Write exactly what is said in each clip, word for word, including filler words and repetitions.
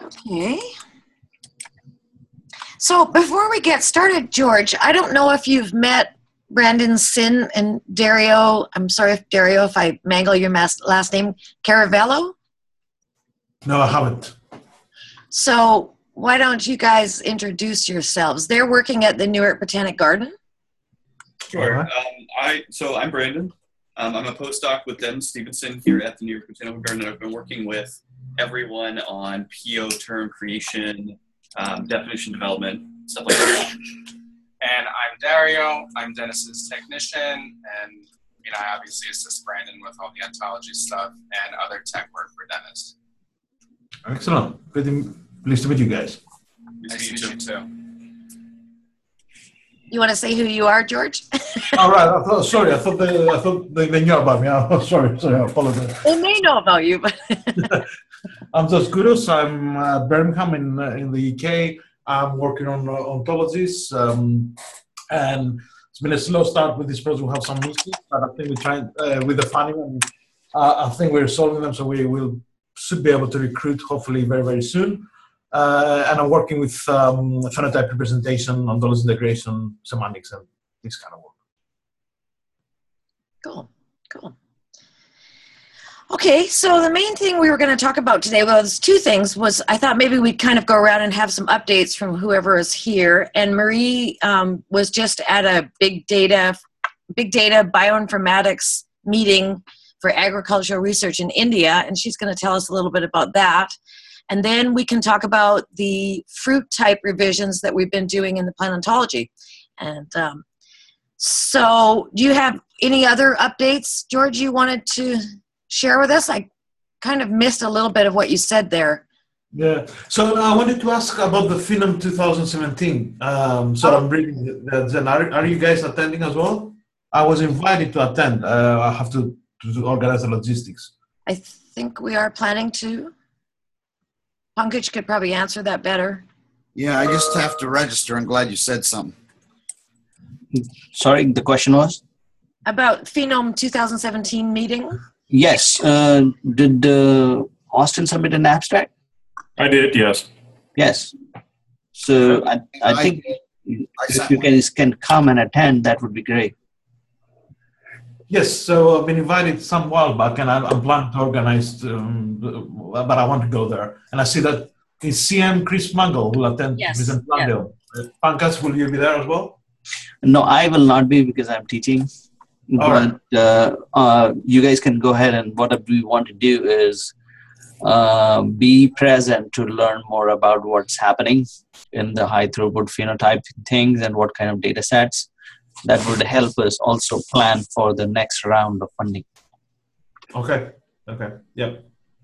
Okay. So before we get started, George, I don't know if you've met Brandon Sin and Dario. I'm sorry if Dario, if I mangle your last name, Caravello. No, I haven't. So why don't you guys introduce yourselves? They're working at the Newark Botanic Garden. Sure. Um, I so I'm Brandon. Um, I'm a postdoc with Devin Stevenson here at the Newark Botanical Garden. I've been working with everyone on P O term creation, um, definition development, stuff like that. And I'm Dario. I'm Dennis's technician, and you know, I obviously assist Brandon with all the ontology stuff and other tech work for Dennis. Excellent. Pretty pleased to meet you guys. Nice to meet you too. You want to say who you are, George? All right. I thought, sorry, I thought they, I thought they, they knew about me. Oh, sorry, sorry. I apologize. They may know about you, but I'm Josh Goudos. I'm at Birmingham in uh, in the U K. I'm working on uh, ontologies, um, and it's been a slow start with this project. We have some issues, but I think we're trying uh, with the funding, and uh, I think we're solving them. So we will should be able to recruit hopefully very very soon. Uh, and I'm working with um, phenotype representation, ontology integration, semantics, and this kind of work. Cool, cool. Okay, so the main thing we were going to talk about today was two things. Was I thought maybe we'd kind of go around and have some updates from whoever is here. And Marie um, was just at a big data, big data bioinformatics meeting for agricultural research in India, and she's going to tell us a little bit about that. And then we can talk about the fruit type revisions that we've been doing in the plant ontology. And um, so do you have any other updates, George, you wanted to share with us? I kind of missed a little bit of what you said there. Yeah, so I wanted to ask about the Phenom twenty seventeen. Um, so oh. I'm reading that. Then are, are you guys attending as well? I was invited to attend. Uh, I have to, to organize the logistics. I think we are planning to. Pankaj could probably answer that better. Yeah, I just have to register. I'm glad you said something. Sorry, the question was? About Phenom twenty seventeen meeting? Yes. Uh, did uh, Austin submit an abstract? I did, yes. Yes. So I, I think I, if you can, can come and attend, that would be great. Yes, so I've been invited some while back, and I'm, I'm planning to organize, um, but I want to go there. And I see that is C M Chris Mangle will attend. Yes. Present yeah. Pankaj, will you be there as well? No, I will not be because I'm teaching. All but right. uh, uh, you guys can go ahead, and what we want to do is uh, be present to learn more about what's happening in the high throughput phenotype things and what kind of data sets. That would help us also plan for the next round of funding. Okay. Okay. Yep.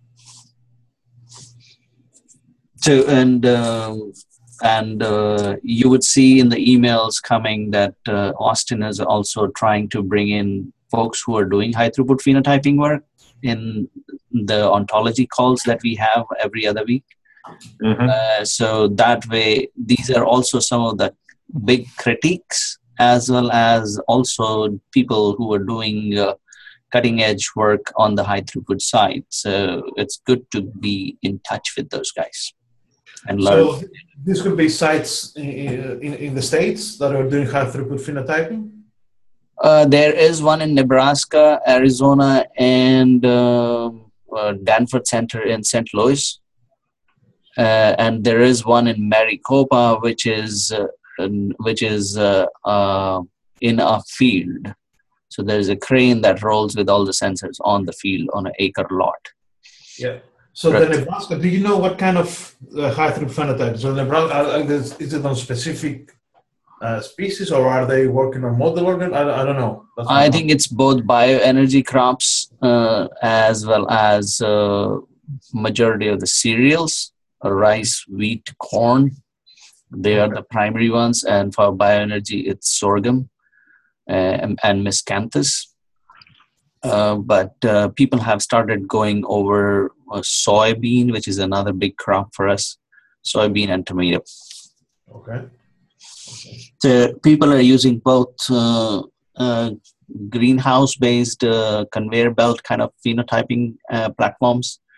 So, and uh, and uh, you would see in the emails coming that uh, Austin is also trying to bring in folks who are doing high throughput phenotyping work in the ontology calls that we have every other week. Mm-hmm. Uh, so that way, these are also some of the big critiques, as well as also people who are doing uh, cutting edge work on the high throughput side. So it's good to be in touch with those guys and learn. So this could be sites in, in, in the States that are doing high throughput phenotyping? Uh, there is one in Nebraska, Arizona, and uh, uh, Danforth Center in Saint Louis. Uh, and there is one in Maricopa, which is uh, which is uh, uh, in a field. So there's a crane that rolls with all the sensors on the field on an acre lot. Yeah. So right. The Nebraska, do you know what kind of uh, high throughput phenotype? So Nebraska, uh, is it on specific uh, species, or are they working on model organ? I, I don't know. That's I think it's both bioenergy crops uh, as well as uh, majority of the cereals, rice, wheat, corn. They are the primary ones, and for bioenergy, it's sorghum uh, and, and miscanthus. Uh, but uh, people have started going over uh, soybean, which is another big crop for us, soybean and tomato. Okay. okay. So people are using both uh, uh, greenhouse-based uh, conveyor belt kind of phenotyping uh, platforms,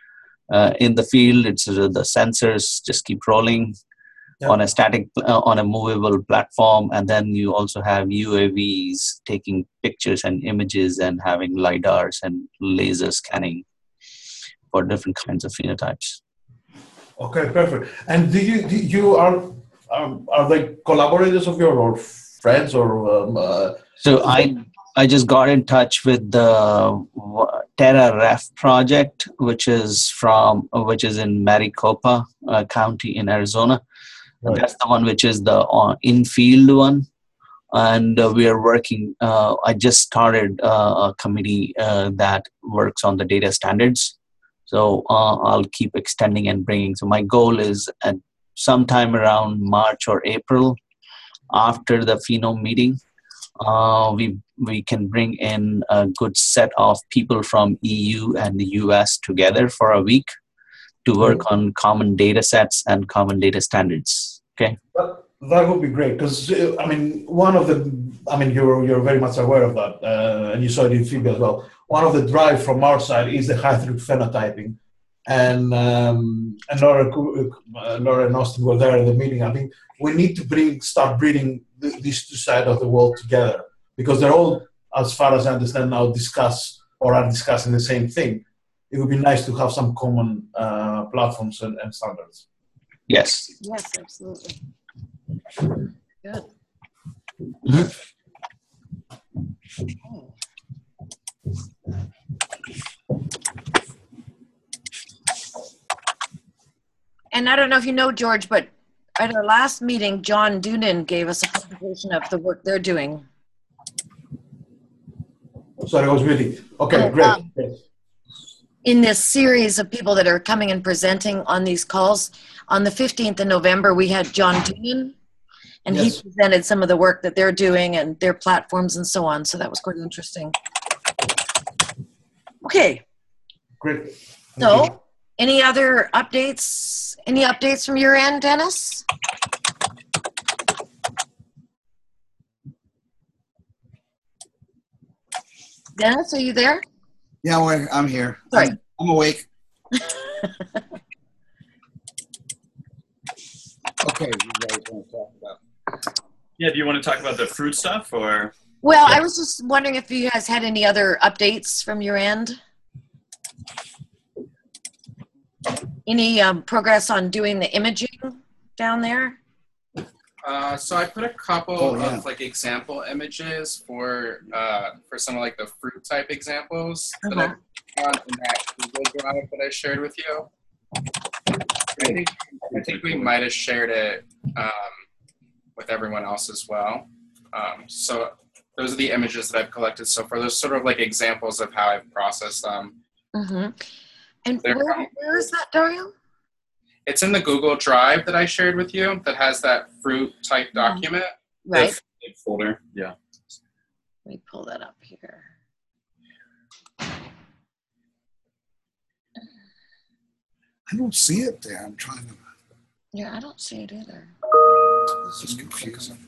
Uh, in the field, it's uh, the sensors just keep rolling Yep. on a static, uh, on a movable platform, and then you also have U A Vs taking pictures and images and having LiDARs and laser scanning for different kinds of phenotypes. Okay, perfect. And do you do you are um, are they collaborators of yours or friends or? Um, uh, So I I just got in touch with the TerraRef project, which is from which is in Maricopa uh, County in Arizona. Right. That's the one which is the uh, in-field one, and uh, we are working. Uh, I just started uh, a committee uh, that works on the data standards. So uh, I'll keep extending and bringing. So my goal is at sometime around March or April, after the Phenome meeting, uh, we we can bring in a good set of people from E U and the U S together for a week to work on common data sets and common data standards. Okay. That, that would be great because uh, I mean, one of the, I mean, you're you're very much aware of that, uh, and you saw it in Phoebe as well. One of the drive from our side is the high throughput phenotyping, and um, and Laura, uh, Laura and Austin were there in the meeting. I think we need to bring start bringing th- these two sides of the world together because they're all, as far as I understand now, discuss or are discussing the same thing. It would be nice to have some common uh, platforms and, and standards. Yes. Yes, absolutely. Good. Mhm. And I don't know if you know, George, but at our last meeting, John Doonan gave us a presentation of the work they're doing. Sorry, I was reading. Okay, Oh, great. um, great. In this series of people that are coming and presenting on these calls, on the fifteenth of November, we had John Doonan, and Yes. he presented some of the work that they're doing and their platforms and so on. So that was quite interesting. Okay, Great. Thank you. so any other updates? Any updates from your end, Dennis? Dennis, are you there? Yeah, we're, I'm here. Sorry. I'm, I'm awake. Okay, you guys want to talk about? Yeah, do you want to talk about the fruit stuff or? Well, I was just wondering if you guys had any other updates from your end. Any um, progress on doing the imaging down there? Uh, so I put a couple Oh, yeah. of like example images for uh, for some of like the fruit type examples Uh-huh. that I found in that Google Drive that I shared with you. I think, I think we might have shared it um, with everyone else as well. Um, so those are the images that I've collected so far. Those sort of like examples of how I've processed them. Mm-hmm. And They're where, from- where is that, Dario? It's in the Google Drive that I shared with you that has that fruit type document. Right. The folder. Yeah. Let me pull that up here. I don't see it there. I'm trying to. Yeah, I don't see it either. This is confusing.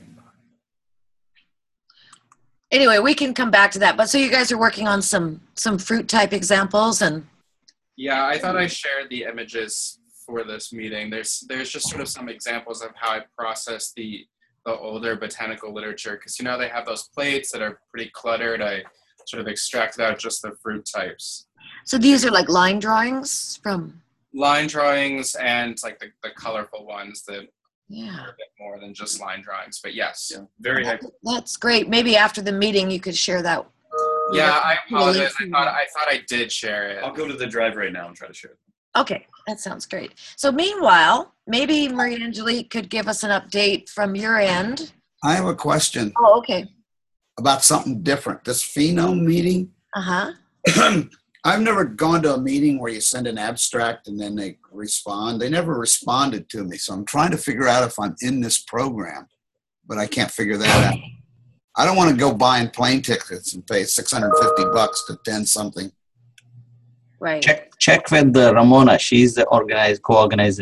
Anyway, we can come back to that. But so you guys are working on some some fruit type examples, and Yeah, I thought I shared the images for this meeting. There's there's just sort of some examples of how I process the the older botanical literature because you know they have those plates that are pretty cluttered. I sort of extracted out just the fruit types, so these are like line drawings from. line drawings, and like the, the colorful ones that Yeah. are a bit more than just line drawings. But yes, Yeah. Very That- high. That's great. Maybe after the meeting you could share that. yeah. I apologize. I Really? thought I thought I did share it. I'll go to the drive right now and try to share it. Okay, that sounds great. So meanwhile, maybe Maria Angelique could give us an update from your end. I have a question Oh, okay. about something different. This Phenome meeting, Uh-huh. I've never gone to a meeting where you send an abstract and then they respond. They never responded to me. So I'm trying to figure out if I'm in this program, but I can't figure that out. I don't want to go buying plane tickets and pay six hundred fifty bucks to attend something. Right. Check check with uh, Ramona. She's the organized co-organizer.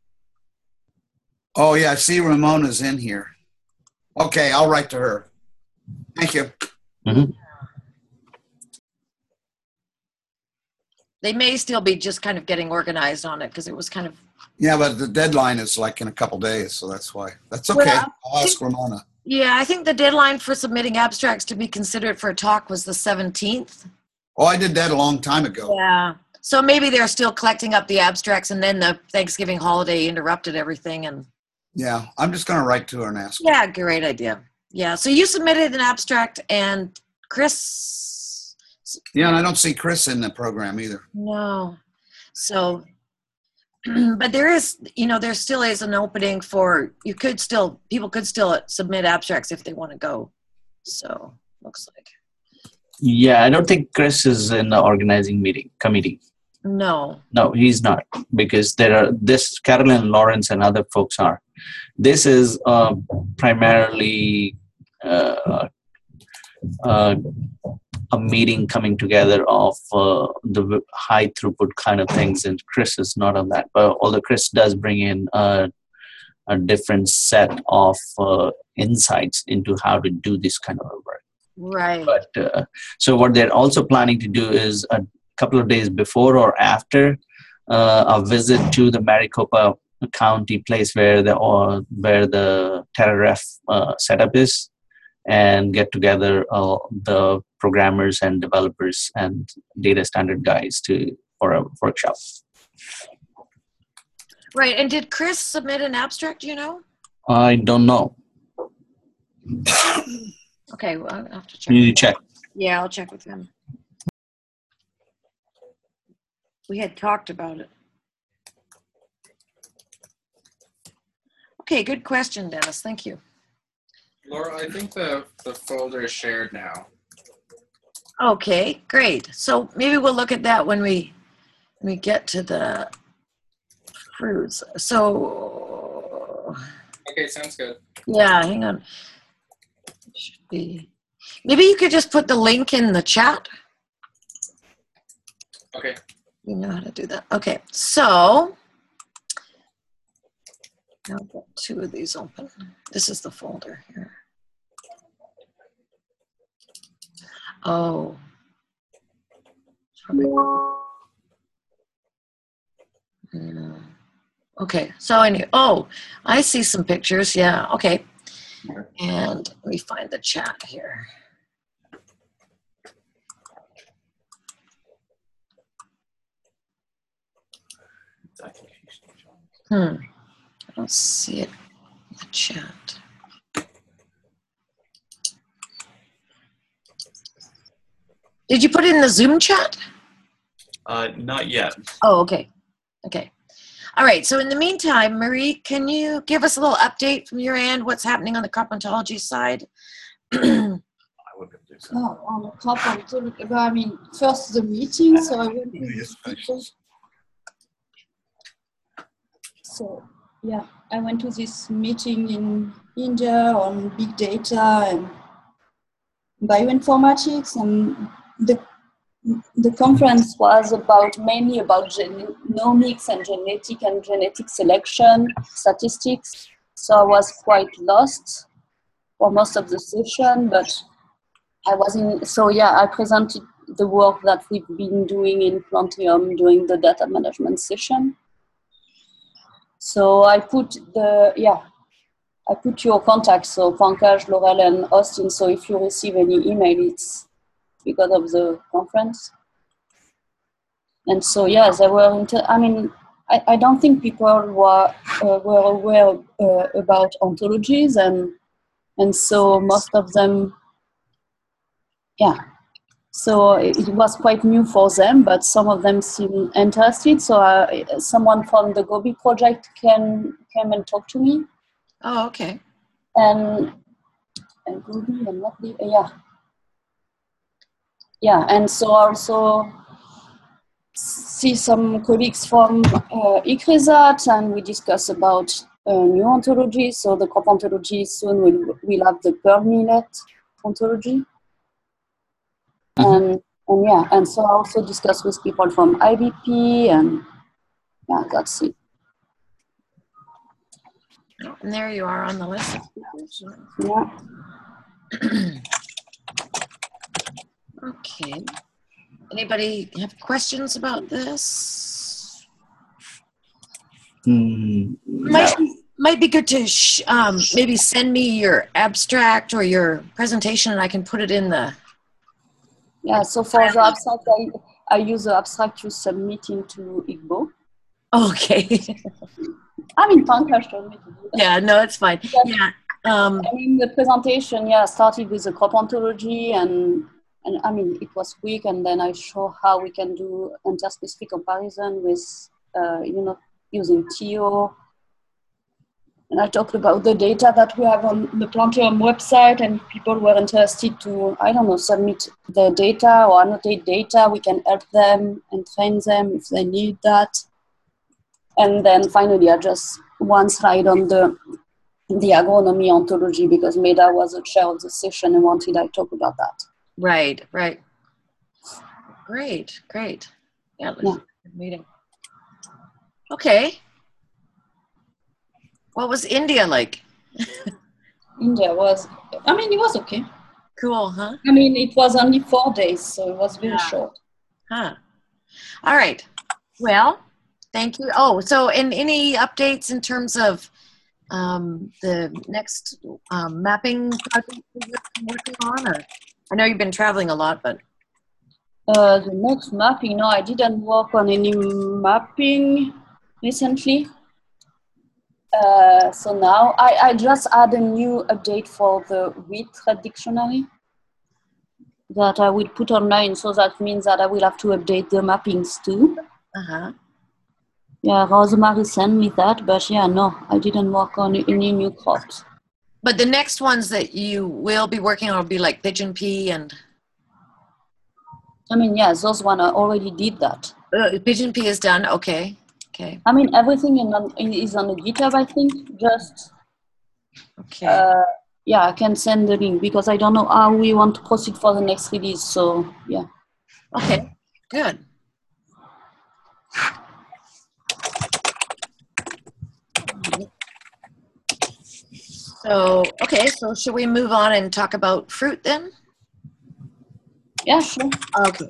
Oh, yeah, I see Ramona's in here. Okay, I'll write to her. Thank you. Mhm. they may still be just kind of getting organized on it because it was kind of. Yeah, but the deadline is like in a couple days, so that's why. That's okay. Well, I'll ask Ramona. Yeah, I think the deadline for submitting abstracts to be considered for a talk was the seventeenth. Oh, I did that a long time ago. Yeah. So maybe they're still collecting up the abstracts, and then the Thanksgiving holiday interrupted everything. And yeah, I'm just going to write to her and ask her. Yeah, great idea. Yeah, so you submitted an abstract, and Chris. Yeah, and I don't see Chris in the program either. No. So, but there is, you know, there still is an opening for, you could still, people could still submit abstracts if they want to go. So, looks like. Yeah, I don't think Chris is in the organizing meeting committee. No. No, he's not, because there are this Carolyn Lawrence and other folks are. This is uh, primarily uh, uh, a meeting coming together of uh, the high throughput kind of things, and Chris is not on that. But although Chris does bring in a, a different set of uh, insights into how to do this kind of work. Right. But uh, so what they're also planning to do is a couple of days before or after uh, a visit to the Maricopa County place where the or where the TerraRef uh, setup is, and get together uh, the programmers and developers and data standard guys to for a workshop. Right. And did Chris submit an abstract? Do you know? I don't know. Okay, well, I'll have to check. You need to check. Yeah, I'll check with him. We had talked about it. Okay, good question, Dennis. Thank you. Laura, I think the, the folder is shared now. Okay, great. So maybe we'll look at that when we when we get to the fruits. So Okay, sounds good. yeah, hang on. Should be. Maybe you could just put the link in the chat. Okay. You know how to do that. Okay, so I'll get two of these open. This is the folder here. Oh. Yeah. Okay, so anyway, oh, I see some pictures. Yeah, okay. And let me find the chat here. Hmm. I don't see it in the chat. Did you put it in the Zoom chat? Uh, not yet. Oh, okay. Okay. All right. So in the meantime, Marie, can you give us a little update from your end? What's happening on the crop ontology side? I would do so. Oh, on the crop ontology, I mean, first the meeting, so I went to this meeting. So, yeah, I went to this meeting in India on big data and bioinformatics, and the the conference was about mainly about genomics and genetic and genetic selection statistics. So I was quite lost for most of the session, but I was in. So yeah, I presented the work that we've been doing in Plantium during the data management session. So I put the, yeah, I put your contacts, so Pankaj, Laurel, and Austin. So if you receive any email, it's because of the conference. And so, yeah, they were, inter I mean, I, I don't think people were, uh, were aware uh, about ontologies. And, and so most of them, yeah. So it was quite new for them, but some of them seemed interested. So uh, someone from the Gobi project came, came and talked to me. Oh, okay. And, and Gobi and not the, uh, yeah. Yeah, and so also see some colleagues from uh, ICRISAT, and we discuss about uh, new ontologies. So the crop ontology soon we'll, we'll have the pearl millet ontology. And, and yeah, and so I also discuss with people from I B P, and yeah, that's it. And there you are on the list. Yeah. Okay. Anybody have questions about this? Mm, Might, might be good to sh- um, maybe send me your abstract or your presentation, and I can put it in the. Yeah, so for the abstract, I, I use the abstract you submit into Igbo. Okay. I mean, Pankaj told me to do that. Yeah, no, it's fine. But, Yeah. Um, I mean, the presentation, yeah, started with the crop ontology, and, and I mean, it was quick, and then I show how we can do interspecific comparison with, uh, you know, using T O. And I talked about the data that we have on the Plantium website, and people were interested to, I don't know, submit their data or annotate data. We can help them and train them if they need that. And then finally, I just one slide on the the agronomy ontology, because Meda was the chair of the session and wanted I talk about that. right, right. Great, great. Yeah, let's Yeah. meeting. Okay. What was India like? India was, I mean, it was okay. Cool, huh? I mean, it was only four days, so it was very Yeah. short. Huh. All right. Well, thank you. Oh, so and any updates in terms of um, the next um, mapping project that you're working on? Or I know you've been traveling a lot, but Uh, the next mapping, no, I didn't work on any mapping recently. Uh, so now I, I just add a new update for the wheat thread dictionary that I will put online. So that means that I will have to update the mappings too. uh-huh. Yeah, Rosemary sent me that, but yeah, no, I didn't work on any new crops. But the next ones that you will be working on will be like pigeon pea and I mean, yeah, those one I already did that. uh, pigeon pea is done. Okay. Okay. I mean, everything in, on, in, is on the GitHub, I think. Just, Okay. uh, yeah, I can send the link because I don't know how we want to proceed for the next release. So, yeah. Okay. Good. So, okay, so should we move on and talk about fruit then? Yeah, sure. Okay.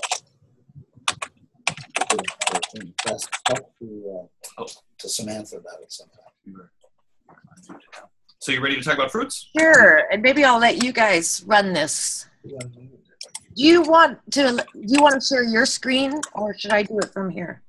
Talk to, uh, to Samantha about it sometime. So you ready to talk about fruits? Sure, and maybe I'll let you guys run this. Do you want to, do you want to share your screen or should I do it from here?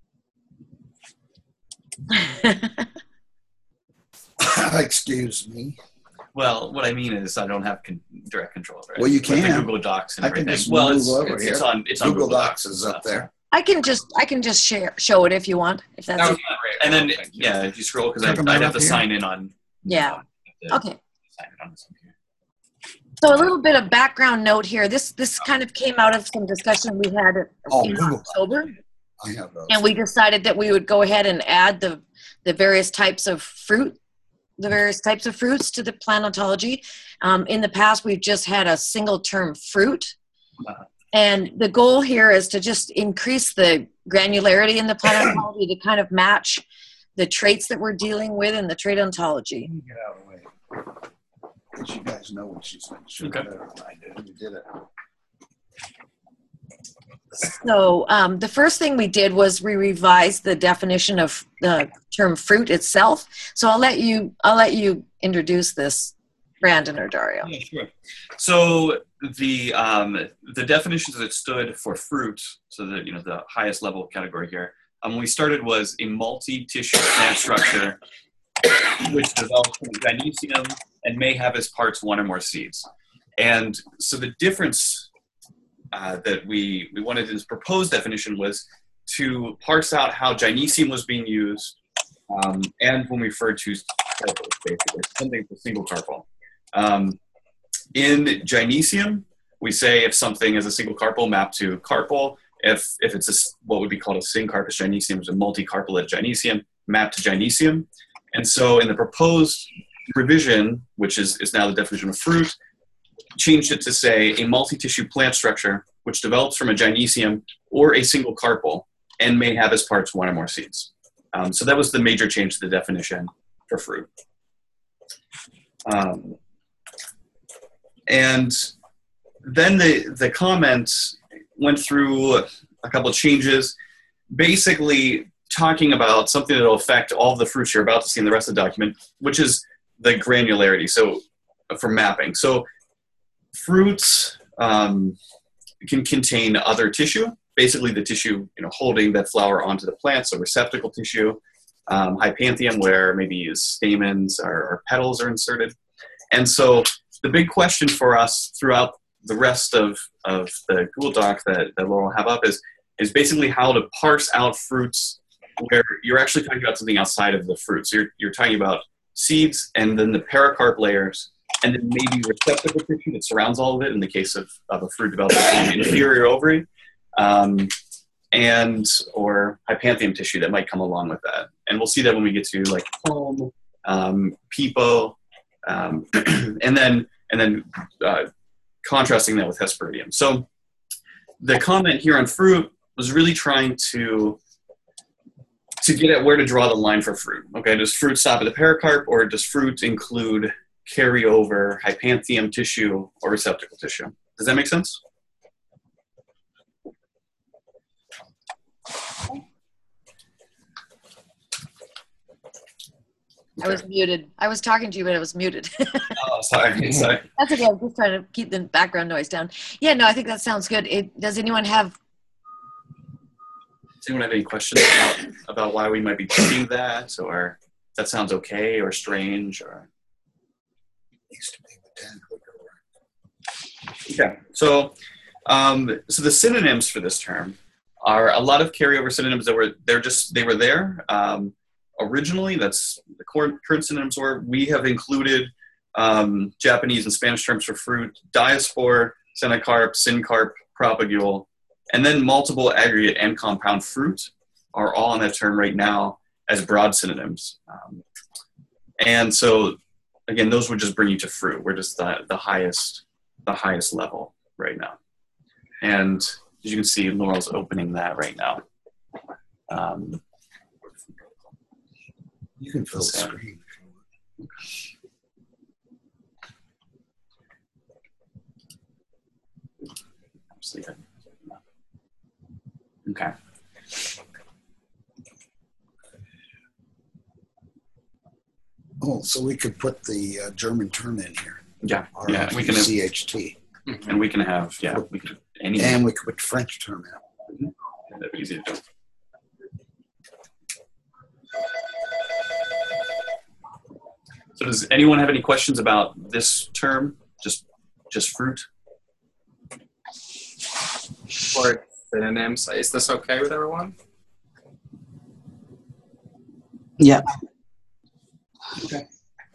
Excuse me. Well, what I mean is I don't have con- direct control over it. Well, you With the can. Google Docs and I can everything. just well, move it's, over it's, here. it's on it's on Google Google Docs is up there. I can just, I can just share, show it if you want, if that's That was okay. great. And then Thank you. yeah, if you scroll because Click on I'd that have up to here. sign in on. Yeah. I'd have to Okay. Sign in on this computer. So a little bit of background note here. This this kind of came out of some discussion we had Oh, in Google. October, I have those. and we decided that we would go ahead and add the the various types of fruit, the various types of fruits to the plant ontology. Um, in the past, we've just had a single term fruit, Uh-huh. and the goal here is to just increase the granularity in the plant ontology to kind of match the traits that we're dealing with in the trait ontology. Let me get out of the way. Because you guys know what she's saying. Should Okay. better than I do. You did it. So um, the first thing we did was we revised the definition of the term fruit itself. So I'll let you I'll let you introduce this, Brandon or Dario. Yeah, sure. So the um, the definitions that stood for fruit, so the you know the highest level category here, um, when we started was a multi-tissue plant structure which develops from gynecium and may have as parts one or more seeds. And so the difference uh, that we we wanted in this proposed definition was to parse out how gynecium was being used, um, and when we referred to carpels, basically something for single carpel. Um, in gynecium, we say if something is a single carpel, map to carpel. If if it's a, what would be called a syncarpous gynecium, is a multicarpellate gynecium, map to gynecium. And so in the proposed revision, which is, is now the definition of fruit, changed it to say a multi-tissue plant structure which develops from a gynecium or a single carpel and may have as parts one or more seeds. Um, so that was the major change to the definition for fruit. Um, and then the, the comment went through a couple of changes, basically talking about something that will affect all of the fruits you're about to see in the rest of the document, which is the granularity. So for mapping. So fruits um, can contain other tissue, basically the tissue you know, holding that flower onto the plant, so receptacle tissue, um, hypanthium, where maybe stamens or, or petals are inserted. And so the big question for us throughout the rest of, of the Google Doc that, that Laura will have up is, is basically how to parse out fruits where you're actually talking about something outside of the fruit. So you're, you're talking about seeds and then the pericarp layers, and then maybe receptacle tissue that surrounds all of it in the case of, of a fruit developing in the inferior ovary, um, and or hypanthium tissue that might come along with that. And we'll see that when we get to like palm, um, pepo, um, and then and then uh, contrasting that with hesperidium. So the comment here on fruit was really trying to to get at where to draw the line for fruit. Okay, does fruit stop at the pericarp, or does fruit include carryover hypanthium tissue or receptacle tissue? Does that make sense? I was muted. I was talking to you, but I was muted. Oh, sorry. sorry. That's okay. I'm just trying to keep the background noise down. Yeah, no, I think that sounds good. It, does anyone have... Does anyone have any questions about, about why we might be doing that, or if that sounds okay or strange? Or okay, so um, so the synonyms for this term are a lot of carryover synonyms that were they're just they were there um, originally. That's the current current synonyms were. We have included um, Japanese and Spanish terms for fruit: diaspore, senocarp, syncarp, propagule. And then multiple aggregate and compound fruit are all on that term right now as broad synonyms. Um, and so, again, those would just bring you to fruit. We're just the, the highest the highest level right now. And as you can see, Laurel's opening that right now. Um, you can fill the screen. Okay. Oh, so we could put the uh, German term in here. Yeah, yeah, we can have C H T, and we can have yeah, we can any and we could put French term in. Mm-hmm. Yeah, that'd be easy to do. So, does anyone have any questions about this term? Just, just fruit. Or synonyms. Is this okay with everyone? Yeah. Okay.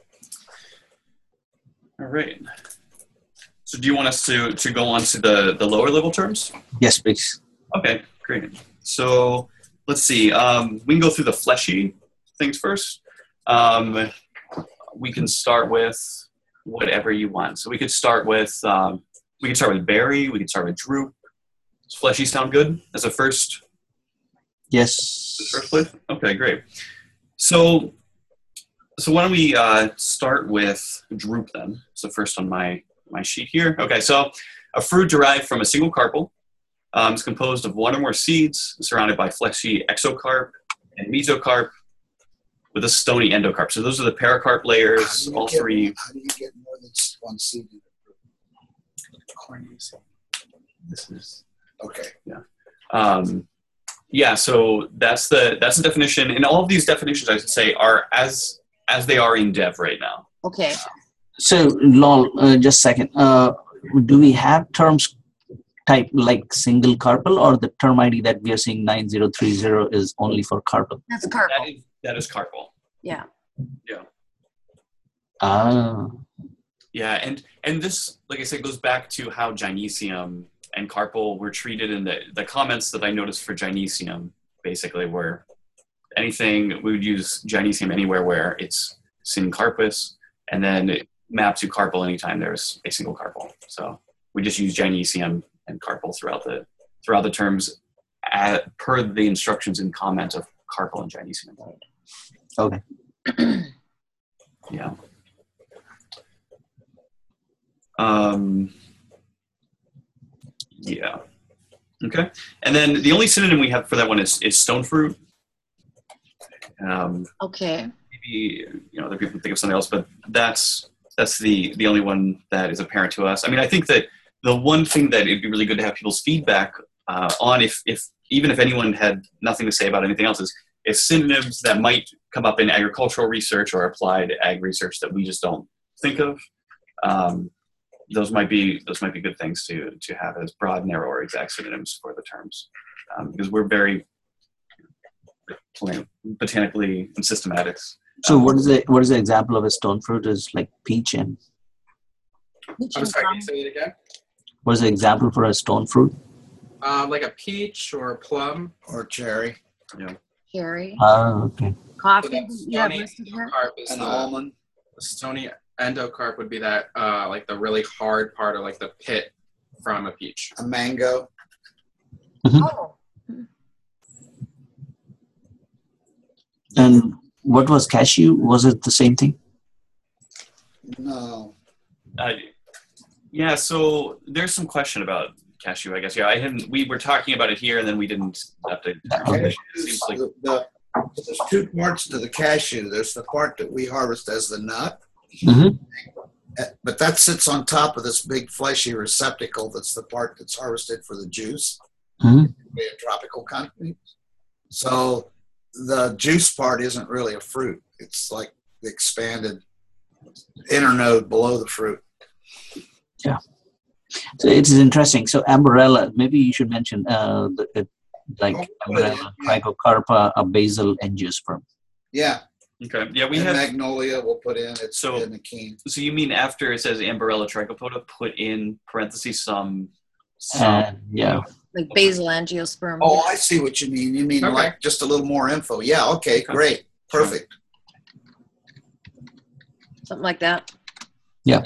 All right. So do you want us to, to go on to the, the lower level terms? Yes, please. Okay, great. So let's see. Um, we can go through the fleshy things first. Um, we can start with whatever you want. So we could start with, um, we could start with berry. We could start with drupe. Does fleshy sound good as a first? Yes. First place? Okay, great. So, so why don't we uh, start with drupe then? So first on my, my sheet here. Okay, so a fruit derived from a single carpel um, is composed of one or more seeds surrounded by fleshy exocarp and mesocarp with a stony endocarp. So those are the pericarp layers, all get, three. How do you get more than one seed in a fruit? This is okay. Yeah. Um, yeah. So that's the that's the definition, and all of these definitions, I should say, are as as they are in dev right now. Okay. So, Lol, uh, just a second. Uh, do we have terms type like single carpel, or the term I D that we are seeing nine zero three zero is only for carpel? That's carpel. That is, that is carpel. Yeah. Yeah. Ah. Yeah, and and this, like I said, goes back to how gynoecium and carpel were treated in the, the comments that I noticed for gynoecium, basically, were anything, we would use gynoecium anywhere where it's syncarpus, and then it mapped to carpel anytime there's a single carpel. So we just use gynoecium and carpel throughout the throughout the terms at, per the instructions and comment of carpel and gynoecium. Okay. Yeah. Um, yeah. Okay. And then the only synonym we have for that one is, is stone fruit. Um, Okay. maybe, you know, other people think of something else, but that's that's the, the only one that is apparent to us. I mean, I think that the one thing that it'd be really good to have people's feedback uh, on, if, if even if anyone had nothing to say about anything else, is if synonyms that might come up in agricultural research or applied ag research that we just don't think of, um, those might be those might be good things to to have as broad, narrow, or exact synonyms for the terms, um, because we're very botanically and systematics. So what is the what is the example of a stone fruit? Is like peach and I'm sorry, can you say it again? what is the example for a stone fruit? Um, like a peach or a plum. Or cherry. Yeah. Cherry. Oh, okay. So Coffee. that Yeah, stony listed here. endocarp is An the, almond. the stony endocarp would be that uh, like the really hard part of like the pit from a peach. A mango. Oh. And what was cashew? Was it the same thing? No. Uh, yeah. So there's some question about cashew, I guess. Yeah, I hadn't. We were talking about it here, and then we didn't update the term. Okay. It seems like The, the, there's two parts to the cashew. There's the part that we harvest as the nut, Mm-hmm. uh, but that sits on top of this big fleshy receptacle. That's the part that's harvested for the juice. Mm-hmm. A tropical country. So the juice part isn't really a fruit. It's like the expanded inner node below the fruit. Yeah. So it is interesting. So Amborella, maybe you should mention uh, the, it, like Oh, Amborella, yeah. Trichocarpa, a basil angiosperm. Yeah. okay. Yeah, we and have. magnolia we'll put in. It's So- in the keen. So you mean after it says Amborella trichopoda, put in parentheses some. some And yeah, Like basil angiosperm. Oh, I see what you mean. You mean Okay. like just a little more info. Yeah. Okay. Great. Perfect. Something like that. yeah.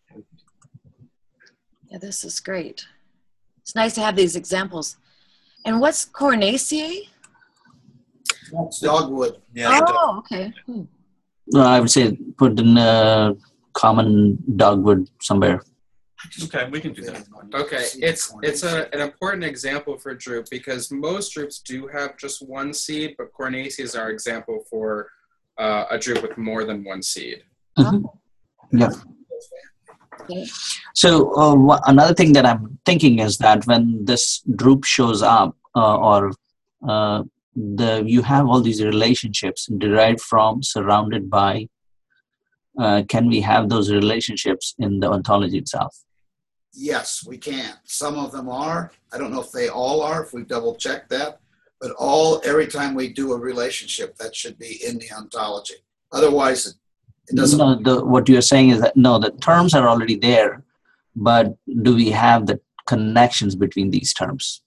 Yeah, this is great. It's nice to have these examples. And what's Cornaceae? That's dogwood. Yeah. Oh, okay. Hmm. No, I would say put in a common dogwood somewhere. Okay, we can do that. Okay, it's it's a, an important example for drupe because most drupes do have just one seed, but Cornaceae is our example for uh, a drupe with more than one seed. Mhm. Yeah. Okay. So uh, wha- another thing that I'm thinking is that when this drupe shows up, uh, or uh, the you have all these relationships derived from, surrounded by. Uh, can we have those relationships in the ontology itself? Yes, we can. Some of them are. I don't know if they all are, if we double check that. But all, every time we do a relationship, that should be in the ontology. Otherwise, it, it doesn't. No, the, what you're saying is that no, the terms are already there, but do we have the connections between these terms?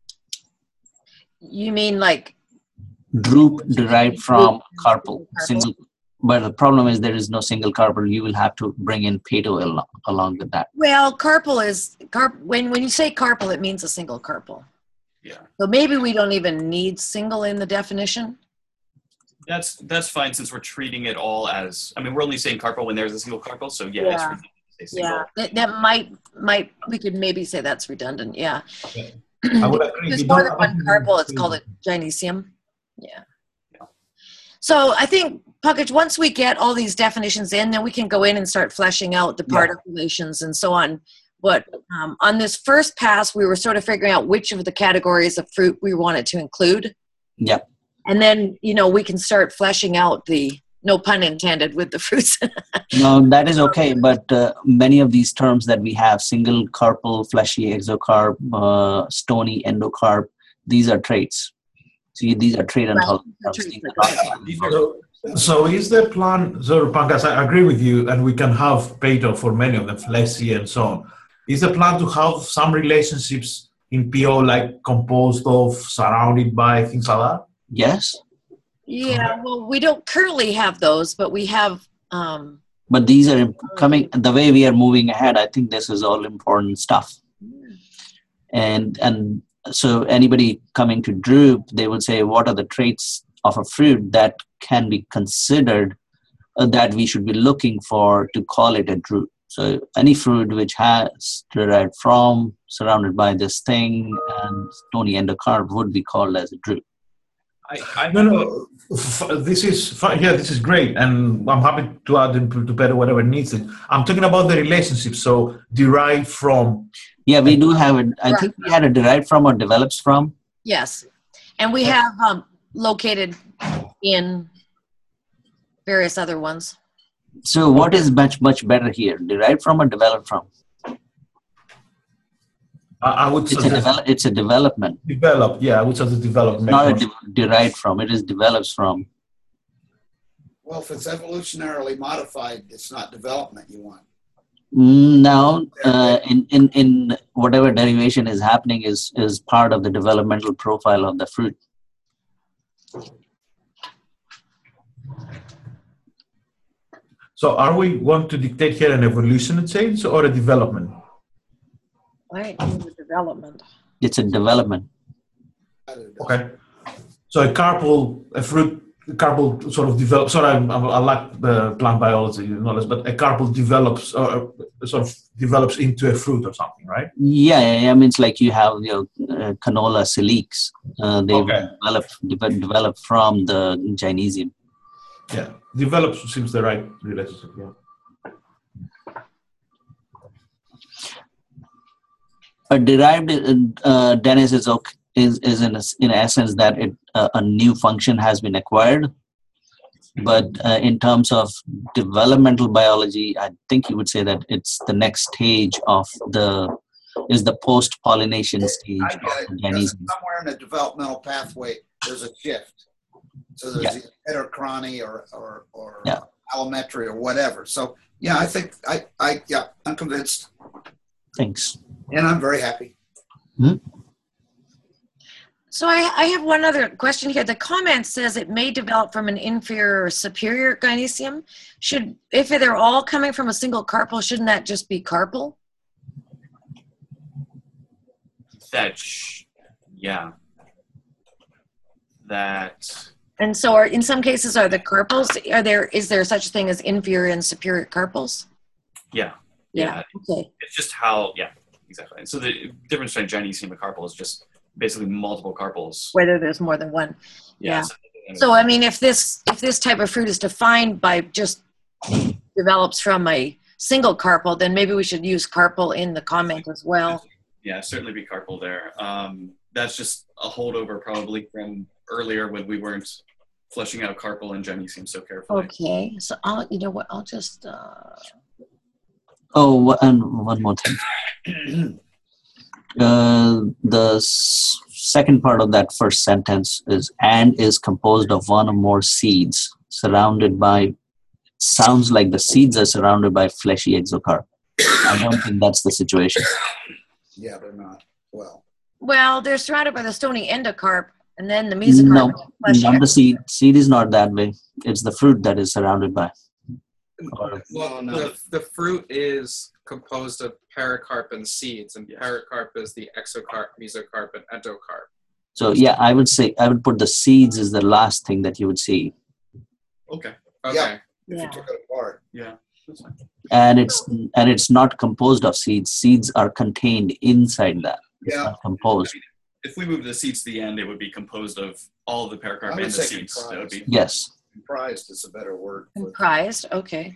You mean like Drupe derived from carpal, Carpal. single. But the problem is there is no single carpal. You will have to bring in peto al- along with that. well, carpal is carp. When when you say carpal, it means a single carpal. Yeah. So maybe we don't even need single in the definition. That's that's fine since we're treating it all as. I mean, we're only saying carpal when there's a single carpal. So yeah, it's Yeah. redundant to say single. Yeah, that, that might might we could maybe say that's redundant. Yeah. I would agree. There's You more don't than one have to carpal. It's say- called a gynoecium. Yeah. So I think, Puckage, once we get all these definitions in, then we can go in and start fleshing out the part relations and so on. But um, on this first pass, we were sort of figuring out which of the categories of fruit we wanted to include. Yeah. And then, you know, we can start fleshing out the, no pun intended, with the fruits. No, that is okay. But uh, many of these terms that we have, single carpal, fleshy exocarp, uh, stony endocarp, these are traits. See, these are trait ontology terms. traits, These are okay. not- these are- So, so is the plan, so Pankaj, I agree with you, and we can have peto for many of them, fleshy and so on. Is the plan to have some relationships in P O like composed of, surrounded by, things like that? Yes, Yeah, well, we don't currently have those, but we have, um, but these are imp- coming, the way we are moving ahead, I think this is all important stuff. And and so anybody coming to Drupe, they would say, what are the traits of a fruit that can be considered uh, that we should be looking for to call it a Drupe? So any fruit which has derived from, surrounded by this thing, and stony endocarp would be called as a drupe. I, I No, no, f- this is fine. Yeah, this is great, and I'm happy to add into to better whatever needs it. I'm talking about the relationship, so derived from. Yeah, we do have it. I think we had a derived from or develops from. Yes. And we have um, located in various other ones. So what is much, much better here? Derived from or developed from? I I would It's a, suggest develop, it's a development. develop. Yeah, I would suggest develop. Not a de- derived from. It is develops from. Well, if it's evolutionarily modified, it's not development you want. Now, uh, in, in, in whatever derivation is happening is, is part of the developmental profile of the fruit. So, are we going to dictate here an evolution change or a development? Right, the development. It's a development. Okay. So a carpel, a fruit, a carpel sort of develops. Sorry, I'm, I'm, I lack the plant biology knowledge, but a carpel develops, or uh, sort of develops into a fruit or something, right? Yeah, yeah, yeah. I mean, it's like you have your uh, canola siliques. Uh, they Okay. develop de- develop from the gynecium. Yeah, develops seems the right relationship. Yeah. A derived, uh, Dennis, is okay, is is in a, in essence that it uh, a new function has been acquired, but uh, in terms of developmental biology, I think you would say that it's the next stage of the is the post pollination stage I of get it. the Because gynecium. somewhere in the developmental pathway, there's a shift. So there's Yeah. either heterochrony or or, or Yeah. allometry or whatever. So yeah, I think I I yeah, I'm convinced, Thanks. and I'm very happy. So I, I have one other question here. The comment says it may develop from an inferior or superior gynecium. Should, if they're all coming from a single carpel, shouldn't that just be carpel? that sh- yeah that And so are, in some cases, are the carpels, are there, is there such a thing as inferior and superior carpels? yeah Yeah. Okay. it's just how yeah exactly. And so the difference between gynecium and carpel is just basically multiple carpels. Whether there's more than one. Yeah. So, So, I mean, if this, if this type of fruit is defined by just develops from a single carpel, then maybe we should use carpel in the comment as well. yeah, certainly be carpel there. Um, that's just a holdover probably from earlier when we weren't fleshing out carpel and gynecium so carefully. Okay. So I'll, you know what, I'll just, uh, Oh, and one more thing. Uh, the s- second part of that first sentence is and is composed of one or more seeds surrounded by, sounds like the seeds are surrounded by fleshy exocarp. I don't think that's the situation. Yeah, they're not. Well, well, they're surrounded by the stony endocarp and then the mesocarp. No, is fleshy. not the seed. Seed is not that way. It's the fruit that is surrounded by. Or- Well, No, no. the, the fruit is composed of pericarp and seeds, and Yes. pericarp is the exocarp, mesocarp, and endocarp. So yeah, I would say I would put the seeds is the last thing that you would see, Okay. Okay. Yeah. if Yeah. you took it apart. Yeah. That's fine. and it's and it's not composed of seeds. Seeds are contained inside that. It's Yeah. not composed. If we move the seeds to the end, it would be composed of all of the pericarp I would and the say seeds. That would be Yes. Comprised is a better word for Comprised, okay.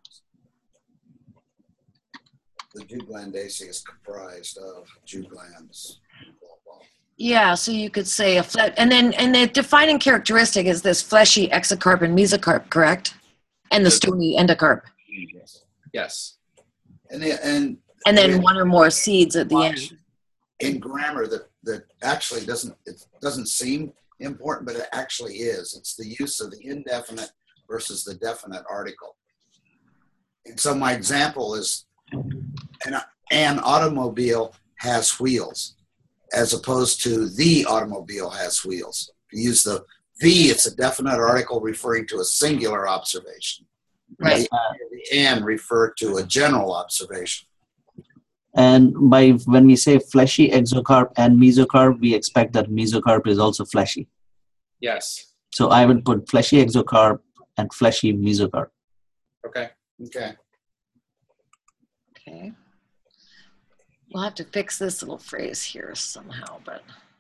the juglandaceae is comprised of juglans. Blah, blah. Yeah, so you could say a fle- and then and the defining characteristic is this fleshy exocarp and mesocarp, correct? And the stony endocarp. Yes. And the, and And then one or more seeds at the Watch. end. in grammar that that actually doesn't it doesn't seem important, but it actually is. It's the use of the indefinite versus the definite article. And so my example is an, an automobile has wheels, as opposed to the automobile has wheels. If you use the the, it's a definite article referring to a singular observation. Right. The, the and refer to a general observation. And by when we say fleshy exocarp and mesocarp, we expect that mesocarp is also fleshy. Yes. So I would put fleshy exocarp and fleshy mesocarp. Okay. Okay. Okay. We'll have to fix this little phrase here somehow, but.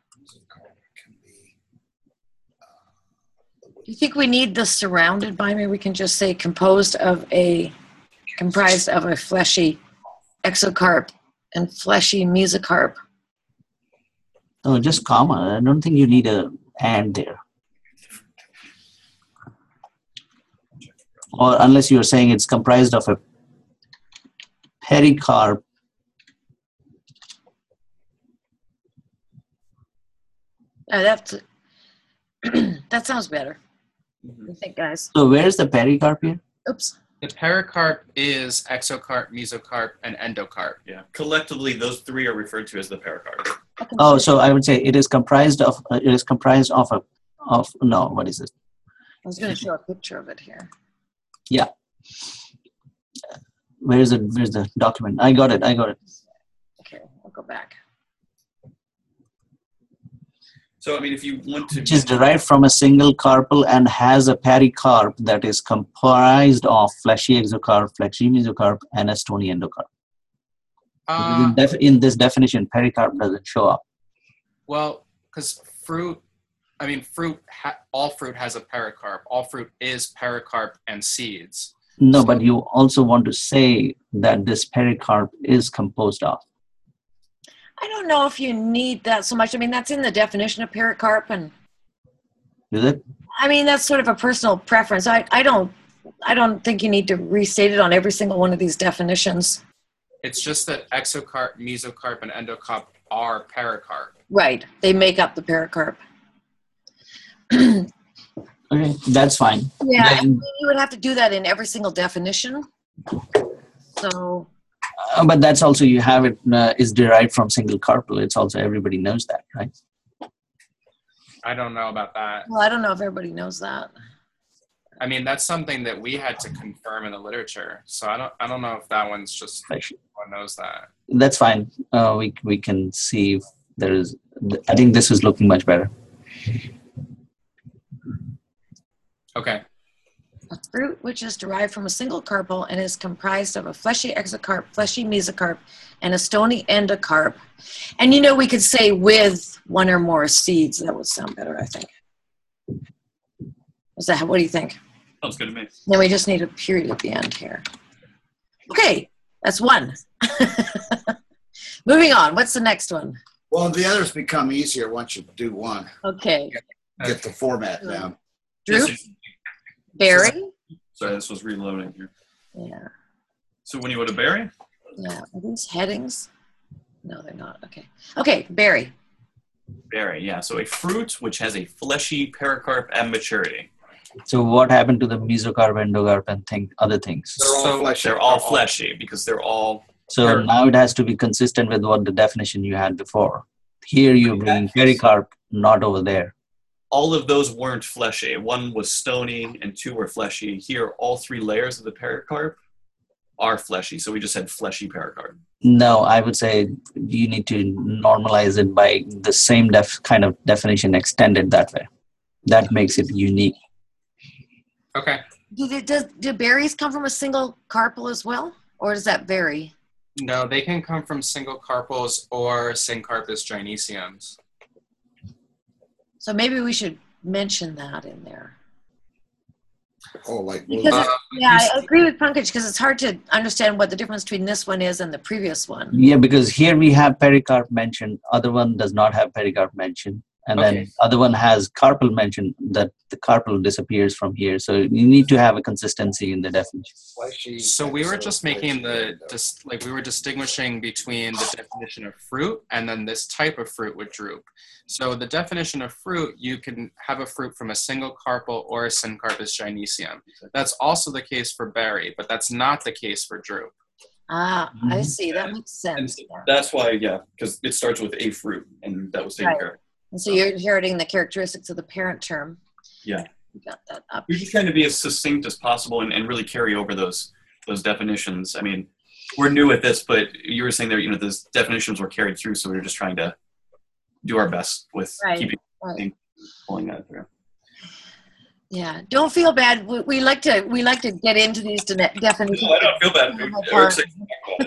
Do you think we need the surrounded by? Maybe we can just say composed of a, comprised of a fleshy exocarp and fleshy mesocarp. Oh, just comma. I don't think you need a and there. Or unless you're saying it's comprised of a pericarp. Uh, that's, that sounds better. What do you think, guys? So where's the pericarp here? Oops. The pericarp is exocarp, mesocarp, and endocarp. Yeah. Collectively, those three are referred to as the pericarp. Oh, so I would say it is comprised of, uh, it is comprised of a, of, no, what is it? I was going to show a picture of it here. Yeah. Where is it? Where's the document? I got it. I got it. Okay, I'll go back. So, I mean, if you want to... Which is derived from a single carpel and has a pericarp that is comprised of fleshy exocarp, fleshy mesocarp, and a stony endocarp. Uh, in, def in this definition, pericarp doesn't show up. Well, because fruit, I mean, fruit, ha all fruit has a pericarp. All fruit is pericarp and seeds. No, but you also want to say that this pericarp is composed of. I don't know if you need that so much. I mean, that's in the definition of pericarp, and Is it? I mean, that's sort of a personal preference. I, I don't I don't think you need to restate it on every single one of these definitions. It's just that exocarp, mesocarp, and endocarp are pericarp. Right. They make up the pericarp. Okay, that's fine. Yeah, Then, and you would have to do that in every single definition. So, uh, but that's also, you have it uh, is derived from single carpel. It's also, everybody knows that, right? I don't know about that. well, I don't know if everybody knows that. I mean, that's something that we had to confirm in the literature. So I don't, I don't know if that one's just one knows that. That's fine. Uh, we we can see if there is. I think this is looking much better. Okay. A fruit which is derived from a single carpel and is comprised of a fleshy exocarp, fleshy mesocarp, and a stony endocarp. And you know, we could say with one or more seeds. That would sound better, I think. Is that, what do you think? Sounds good to me. Then we just need a period at the end here. Okay, that's one. Moving on. What's the next one? Well, the others become easier once you do one. Okay. Get the format down. Drew? Yes, Barry? sorry, this was reloading here. Yeah. So when you go to Barry, Yeah. Are these headings? No, they're not. Okay. Okay, Barry. Barry, yeah. So a fruit which has a fleshy pericarp at maturity. So what happened to the mesocarp, endocarp, and thing, other things? They're all So fleshy. they're all fleshy because they're all. So now it has to be consistent with what the definition you had before. Here you're bringing pericarp, not over there. All of those weren't fleshy. One was stony and two were fleshy. Here, all three layers of the pericarp are fleshy. So we just had fleshy pericarp. No, I would say you need to normalize it by the same def kind of definition extended that way. That makes it unique. Okay. Do, they, does, do berries come from a single carpel as well? Or does that vary? No, they can come from single carpels or syncarpous gynoeciums. So maybe we should mention that in there. Oh, like Because Uh, it- yeah, I agree with Pankaj because it's hard to understand what the difference between this one is and the previous one. Yeah, because here we have pericarp mentioned, other one does not have pericarp mentioned, and Okay. then other one has carpel mentioned, that the carpel disappears from here. So you need to have a consistency in the definition. fleshy. So we were just making the, fleshy. dis, like we were distinguishing between the definition of fruit and then this type of fruit with drupe. So the definition of fruit, you can have a fruit from a single carpel or a syncarpous gynoecium. That's also the case for berry, but that's not the case for drupe. Ah, I Mhm. see. That makes And sense. Yeah. that's why, yeah, because it starts with a fruit, and that was taken Right. care of. And so you're inheriting the characteristics of the parent term. Yeah. You got that up. We're just trying to be as succinct as possible and, and really carry over those those definitions. I mean, we're new at this, but you were saying that, you know, those definitions were carried through, so we were just trying to do our best with Right, keeping right. pulling that through. Yeah, don't feel bad. We, we like to we like to get into these de- definitions. No, I don't feel bad. Eric's like,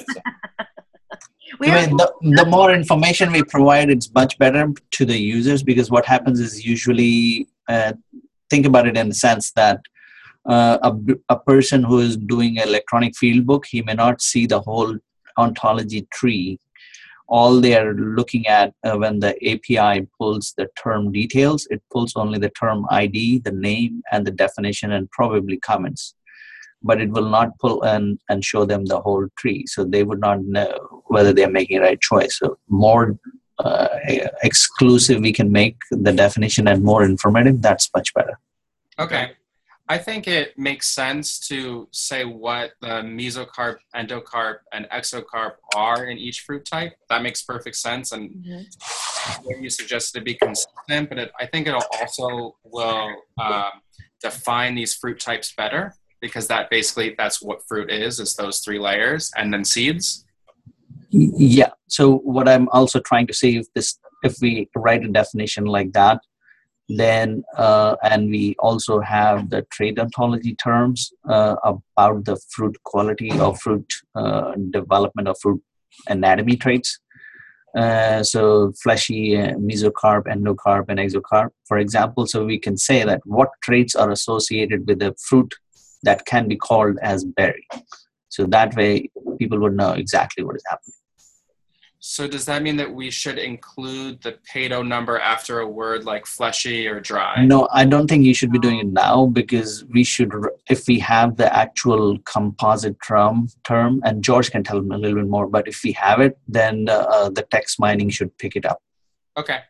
We I mean, the, the more information we provide, it's much better to the users, because what happens is usually, uh, think about it in the sense that uh, a, a person who is doing an electronic field book, he may not see the whole ontology tree. All they are looking at uh, when the A P I pulls the term details, it pulls only the term I D, the name, and the definition, and probably comments. But it will not pull and, and show them the whole tree. So they would not know whether they're making the right choice. So more uh, exclusive we can make the definition and more informative, that's much better. Okay. I think it makes sense to say what the mesocarp, endocarp, and exocarp are in each fruit type. That makes perfect sense. And mm-hmm. what you suggested to be consistent, but it, I think it'll also will um, define these fruit types better, because that basically, that's what fruit is, is those three layers and then seeds. Yeah. So what I'm also trying to say, if this, if we write a definition like that, then uh, and we also have the trait ontology terms uh, about the fruit quality or fruit uh, development of fruit anatomy traits. Uh, so fleshy, uh, mesocarp, endocarp, and exocarp, for example. So we can say that what traits are associated with the fruit that can be called as berry. So that way people would know exactly what is happening. So does that mean that we should include the Pareto number after a word like fleshy or dry? No, I don't think you should be doing it now, because we should, if we have the actual composite term, term and George can tell me a little bit more, but if we have it, then uh, the text mining should pick it up. Okay.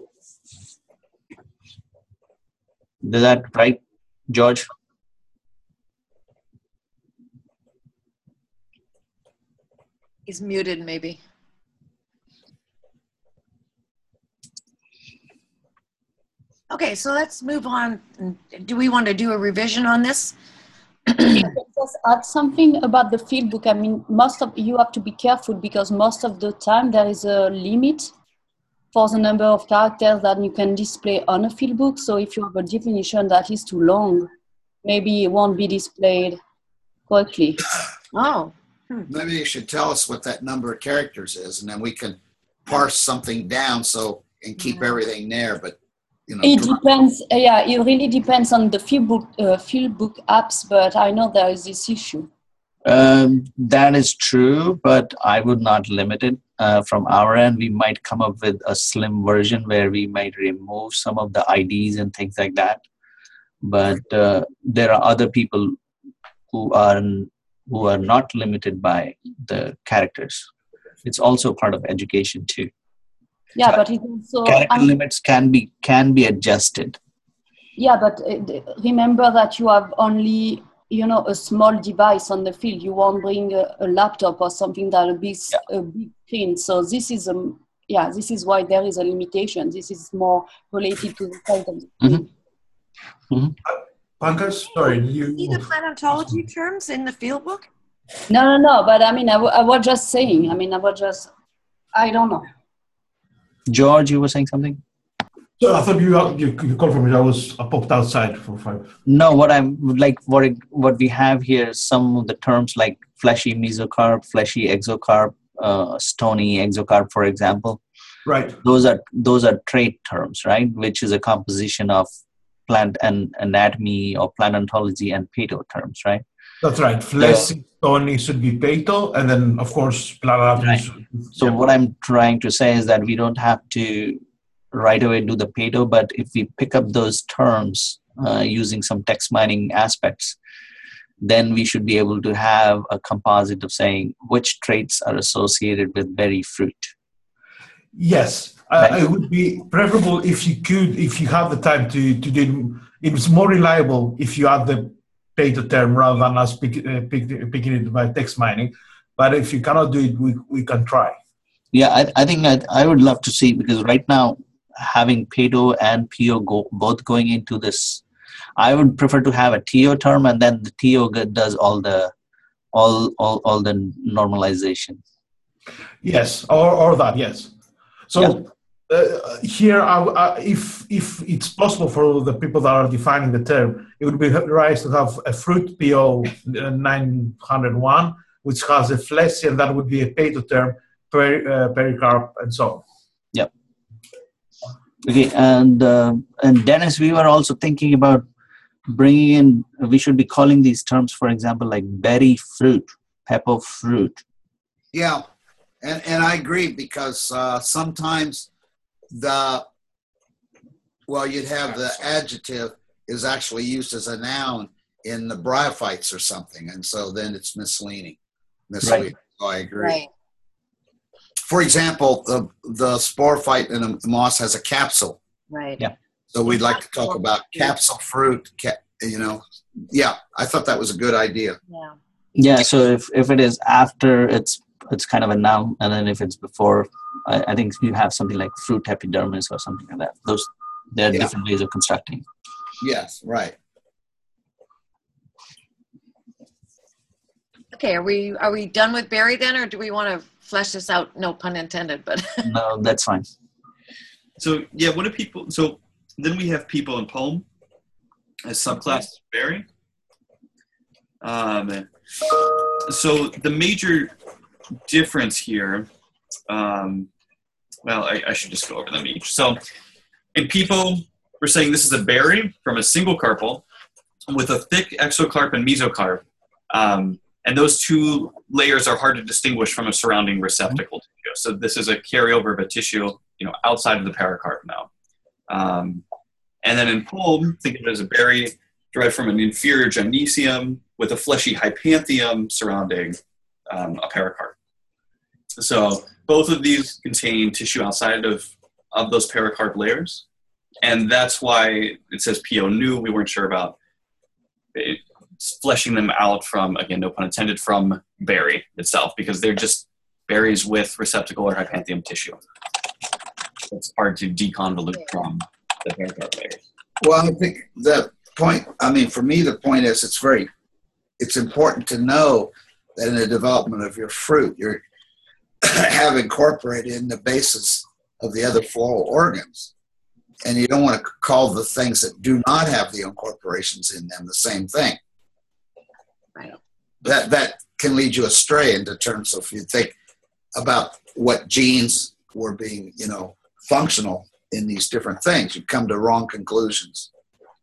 Is that right, George? He's muted, maybe. Okay, so let's move on. Do we want to do a revision on this? Just add something about the field book. I mean, most of you have to be careful, because most of the time there is a limit for the number of characters that you can display on a field book. So if you have a definition that is too long, maybe it won't be displayed correctly. Oh. Hmm. Maybe you should tell us what that number of characters is, and then we can parse something down so and keep yeah. everything there. But you know, it depends. Uh, yeah, it really depends on the field book, uh, field book apps. But I know there is this issue. Um, that is true, but I would not limit it. Uh, from our end, we might come up with a slim version where we might remove some of the I Ds and things like that. But uh, there are other people who are who are not limited by the characters. It's also part of education too. Yeah, so but it also character um, limits can be can be adjusted. Yeah, but uh, remember that you have only, you know, a small device on the field. You won't bring a, a laptop or something that a big yeah. a big screen. So this is a yeah. This is why there is a limitation. This is more related to the size of the field. Mm-hmm. Mm-hmm. Pankaj, sorry, you see the planetology terms in the field book? No, no, no. But I mean, I, w- I was just saying. I mean, I was just. I don't know. George, you were saying something? So I thought you you, you called for me. I was I popped outside for five. No, what I'm like what it, what we have here is some of the terms like fleshy mesocarp, fleshy exocarp, uh, stony exocarp, for example. Right. Those are those are trait terms, right? Which is a composition of plant and anatomy or plant ontology and Pareto terms, right? That's right. Fleshy, stony should be Pareto, and then of course plant anatomy. Right. Should, so yeah. what I'm trying to say is that we don't have to right away do the Pareto, but if we pick up those terms uh, using some text mining aspects, then we should be able to have a composite of saying which traits are associated with berry fruit. Yes, right? uh, it would be preferable if you could, if you have the time to, to do it. It's more reliable if you add the Pareto term rather than us pick, uh, pick, picking it by text mining. But if you cannot do it, we, we can try. Yeah, I, I think I, I would love to see, because right now, having Pareto and P O go, both going into this, I would prefer to have a T O term, and then the T O does all the all all, all the normalization. Yes, or, or that, yes. So, yeah. uh, here, I, I, if if it's possible for the people that are defining the term, it would be nice to have a fruit P O nine oh one, which has a fleshy, and that would be a peto term, peri, uh, pericarp, and so on. Yep. Okay, and uh, and Dennis, we were also thinking about bringing in. We should be calling these terms, for example, like berry fruit, pepper fruit. Yeah, and and I agree, because uh, sometimes the well, you'd have the adjective is actually used as a noun in the bryophytes or something, and so then it's misleading. Misleading. Right. So I agree. Right. For example, the the sporophyte in a moss has a capsule. Right. Yeah. So we'd like to talk about capsule fruit. Ca- you know, yeah, I thought that was a good idea. Yeah. Yeah. So if if it is after, it's it's kind of a noun, and then if it's before, I, I think you have something like fruit epidermis or something like that. Those there are Yeah. different ways of constructing. Yes, right. Okay, are we are we done with berry then, or do we want to flesh this out? No pun intended, but No, that's fine. So yeah, what do people? So then we have people in poem as subclass berry. Um, so the major difference here, um, well, I, I should just go over them each. So in people, we're saying this is a berry from a single carpel with a thick exocarp and mesocarp. Um, and those two layers are hard to distinguish from a surrounding receptacle tissue. So this is a carryover of a tissue, you know, outside of the pericarp now. Um, and then in poem, think of it as a berry derived from an inferior gymnasium with a fleshy hypanthium surrounding um, a pericarp. So both of these contain tissue outside of, of those pericarp layers. And that's why it says P O new. We weren't sure about it, fleshing them out from, again, no pun intended, from berry itself, because they're just berries with receptacle or hypanthium tissue. It's hard to deconvolute from the pericarp layers. Well, I think the point, I mean, for me, the point is it's very, it's important to know that in the development of your fruit, you're have incorporated in the basis of the other floral organs. And you don't want to call the things that do not have the incorporations in them the same thing. right. That that can lead you astray into terms of, if you think about what genes were being, you know, functional in these different things, you come to wrong conclusions.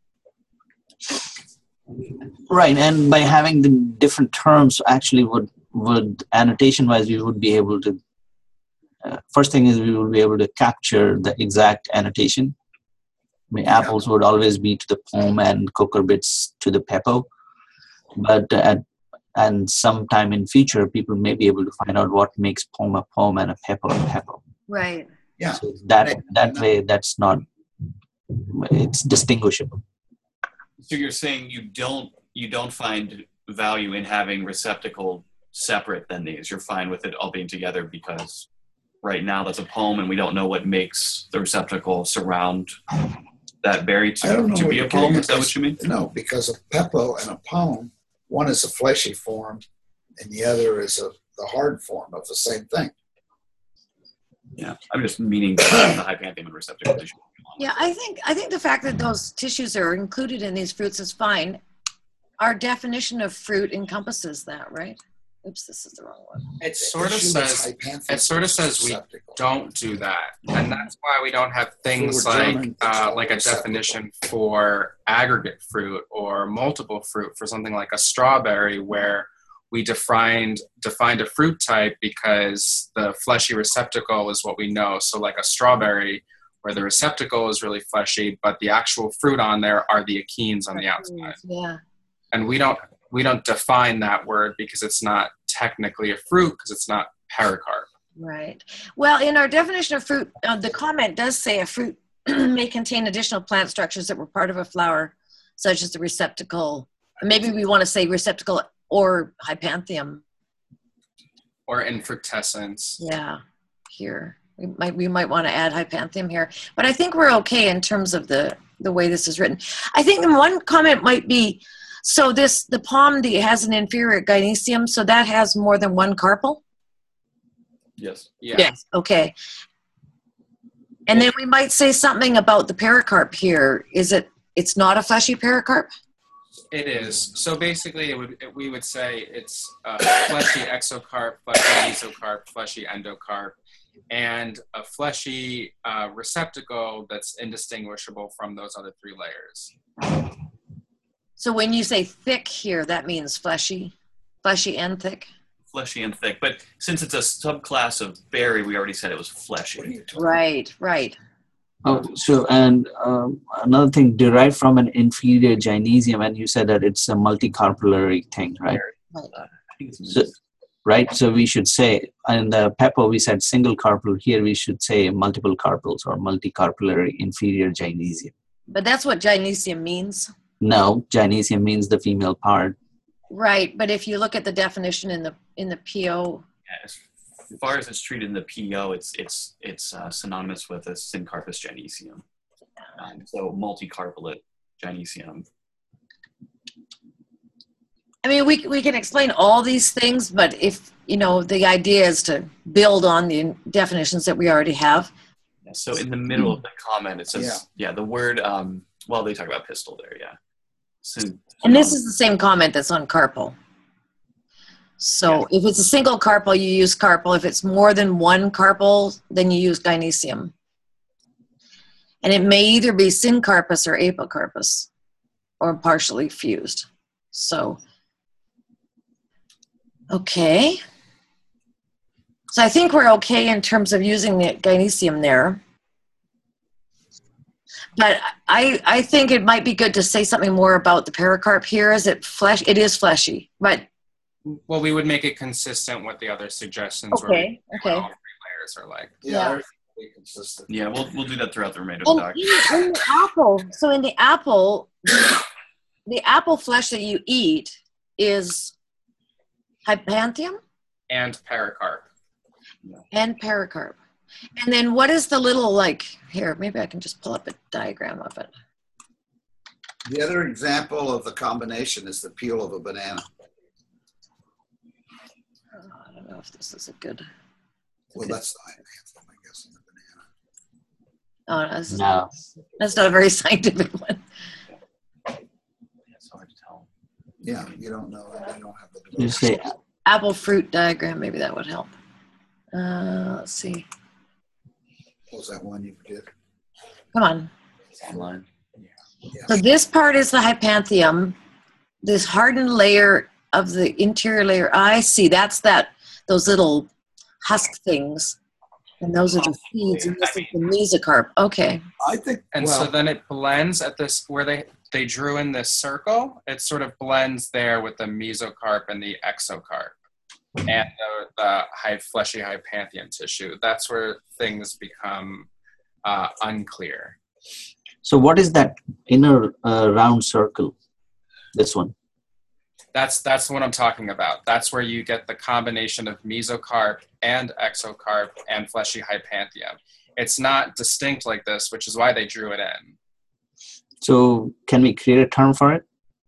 Right, and by having the different terms, actually, would would annotation-wise, we would be able to. Uh, first thing is we would be able to capture the exact annotation. I mean, Yeah. apples would always be to the poem and cucurbits to the pepo, but at and sometime in future, people may be able to find out what makes poem a poem and a pepo a pepo. Right. Yeah. So that that way, that's not. It's distinguishable. So you're saying you don't you don't find value in having receptacle separate than these. You're fine with it all being together because right now that's a poem and we don't know what makes the receptacle surround that berry I don't to, know to what be you're a poem. getting Is that at. what you mean? No, because a pepo and a poem, one is a fleshy form and the other is a the hard form of the same thing. Yeah, I'm just meaning the hypanthium and receptacle tissue. Yeah, I think I think the fact that those tissues are included in these fruits is fine. Our definition of fruit encompasses that, right? Oops, this is the wrong one. It sort of Issue with says hypanthium it sort of is says we receptacle. don't do that, and that's why we don't have things If we were like German, it's uh, called like a receptacle. definition for aggregate fruit or multiple fruit for something like a strawberry, where we defined defined a fruit type because the fleshy receptacle is what we know. So like a strawberry, where the receptacle is really fleshy, but the actual fruit on there are the achenes on the outside. Yeah. And we don't we don't define that word because it's not technically a fruit because it's not pericarp. Right. Well, in our definition of fruit, uh, the comment does say a fruit may contain additional plant structures that were part of a flower, such as the receptacle. Maybe we want to say receptacle or hypanthium. Or infructescence. Yeah, here. We might we might want to add hypanthium here. But I think we're okay in terms of the, the way this is written. I think the one comment might be, so this the palm that has an inferior gynecium, so that has more than one carpel? Yes. Yeah. Yes. Okay. And then we might say something about the pericarp here. Is it, it's not a fleshy pericarp? It is. So basically, it would it, we would say it's uh, fleshy exocarp, fleshy mesocarp, fleshy endocarp, and a fleshy uh, receptacle that's indistinguishable from those other three layers. So when you say thick here, that means fleshy, fleshy and thick? Fleshy and thick. But since it's a subclass of berry, we already said it was fleshy. Right, right. Oh, so, and um, another thing, derived from an inferior gynesium, and you said that it's a multicarpellary thing, right? Uh, I think it's So, right, so we should say, in the pepper we said single carpel, here we should say multiple carpels or multicarpellary inferior gynesium. But that's what gynesium means. No, gynesium means the female part. Right, but if you look at the definition in the in the P O, Yeah, as far as it's treated in the P O, it's it's it's uh, synonymous with a Syncarpus gynesium. Um, so multicarpellate gynesium. I mean, we we can explain all these things, but if, you know, the idea is to build on the definitions that we already have. Yeah, so in the middle of the comment, it says, Yeah. yeah, the word, um, well, they talk about pistil there, yeah. So, And this is the same comment that's on carpel. So if it's a single carpel, you use carpel. If it's more than one carpel, then you use gynesium. And it may either be syncarpus or apocarpus, or partially fused. So, okay. So I think we're okay in terms of using the gynesium there. But I, I think it might be good to say something more about the pericarp here. Is it flesh? It is fleshy, but Well, we would make it consistent with the other suggestions. Okay, where we, okay. What all three layers are like. Yeah, Yeah. they're pretty consistent. yeah, we'll, we'll do that throughout the remainder of the And document. in, in the apple, so in the apple, the, the apple flesh that you eat is hypanthium And pericarp. and pericarp. And then what is the little, like, here, maybe I can just pull up a diagram of it. The other example of the combination is the peel of a banana. Oh, I don't know if this is a good. Well, that's the hypanthium, I guess, in the banana. Oh, no, this is, No. that's not a very scientific one. It's hard to tell. Yeah, you don't know. You don't have the. You say, Apple fruit diagram, maybe that would help. Uh, let's see. What was that one you did? Come on. It's online. Yeah. So this part is the hypanthium. This hardened layer of the interior layer. I see. That's that. Those little husk things, and those are the seeds. And this is the mesocarp. Okay. I think. And well, so then it blends at this, where they, they drew in this circle, it sort of blends there with the mesocarp and the exocarp and the, the high, fleshy hypanthium tissue. That's where things become uh, unclear. so what is that inner uh, round circle? This one. That's that's what I'm talking about. That's where you get the combination of mesocarp and exocarp and fleshy hypanthium. It's not distinct like this, which is why they drew it in. So can we create a term for it?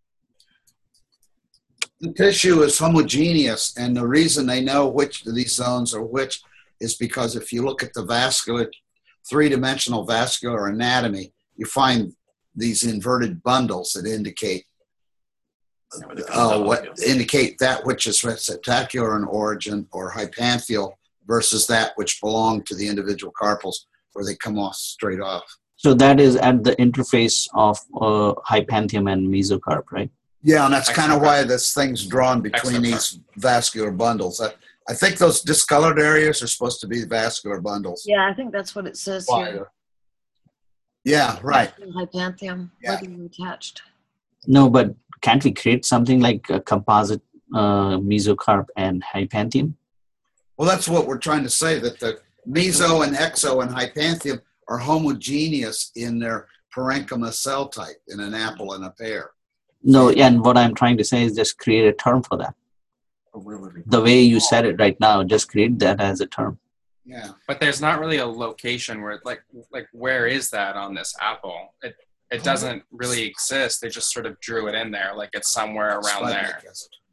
the tissue is homogeneous, and the reason they know which of these zones are which is because if you look at the vascular, three-dimensional vascular anatomy, you find these inverted bundles that indicate uh, what indicate that which is receptacular in origin or hypanthial versus that which belong to the individual carpels, where they come off straight off. So that is at the interface of uh, hypanthium and mesocarp, right? Yeah, and that's kind of why this thing's drawn between these vascular bundles. I, I think those discolored areas are supposed to be vascular bundles. Yeah, I think that's what it says here. Yeah, right. Hypanthium, Yeah. whether you're attached. No, but can't we create something like a composite uh, mesocarp and hypanthium? Well, that's what we're trying to say, that the meso and exo and hypanthium are homogeneous in their parenchyma cell type in an apple and a pear. No, and what I'm trying to say is just create a term for that. The way you said it right now, just create that as a term. Yeah. But there's not really a location where, like, like where is that on this apple? It it doesn't really exist. They just sort of drew it in there, like it's somewhere around there.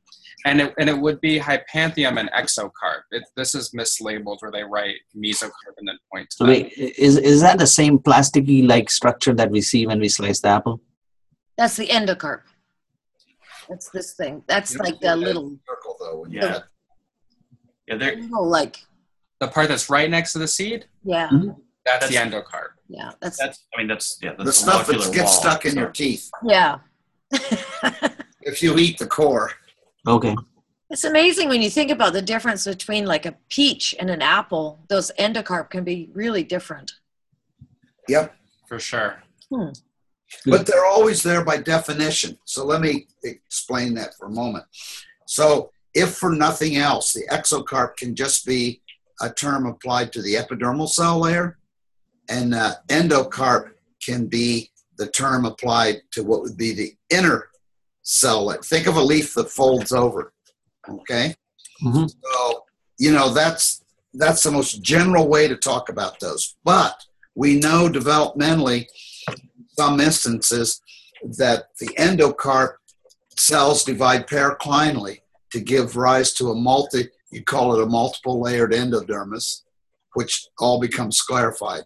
And it, and it would be hypanthium and exocarp. It, this is mislabeled where they write mesocarp and then point to So wait, is, is that the same plasticky-like structure that we see when we slice the apple? That's the endocarp. That's this thing. That's You like don't a get little, that circle though. When you Yeah. cut. Yeah, there. little like, the part that's right next to the seed. yeah, Mhm. That's, That's- the endocarp. yeah, that's, That's. I mean, that's yeah. That's The stuff that molecular gets wall, stuck in so- your teeth yeah. if you eat the core. Okay. It's amazing when you think about the difference between like a peach and an apple. Those endocarp can be really different. Yep. For sure. But they're always there by definition. So let me explain that for a moment. So if for nothing else, the exocarp can just be a term applied to the epidermal cell layer, and uh, endocarp can be the term applied to what would be the inner cell layer. Think of a leaf that folds over, okay? Mhm. So, you know, that's that's the most general way to talk about those. But we know developmentally, some instances, that the endocarp cells divide paraclinally to give rise to a multi, you call it a multiple layered endodermis, which all becomes sclerified.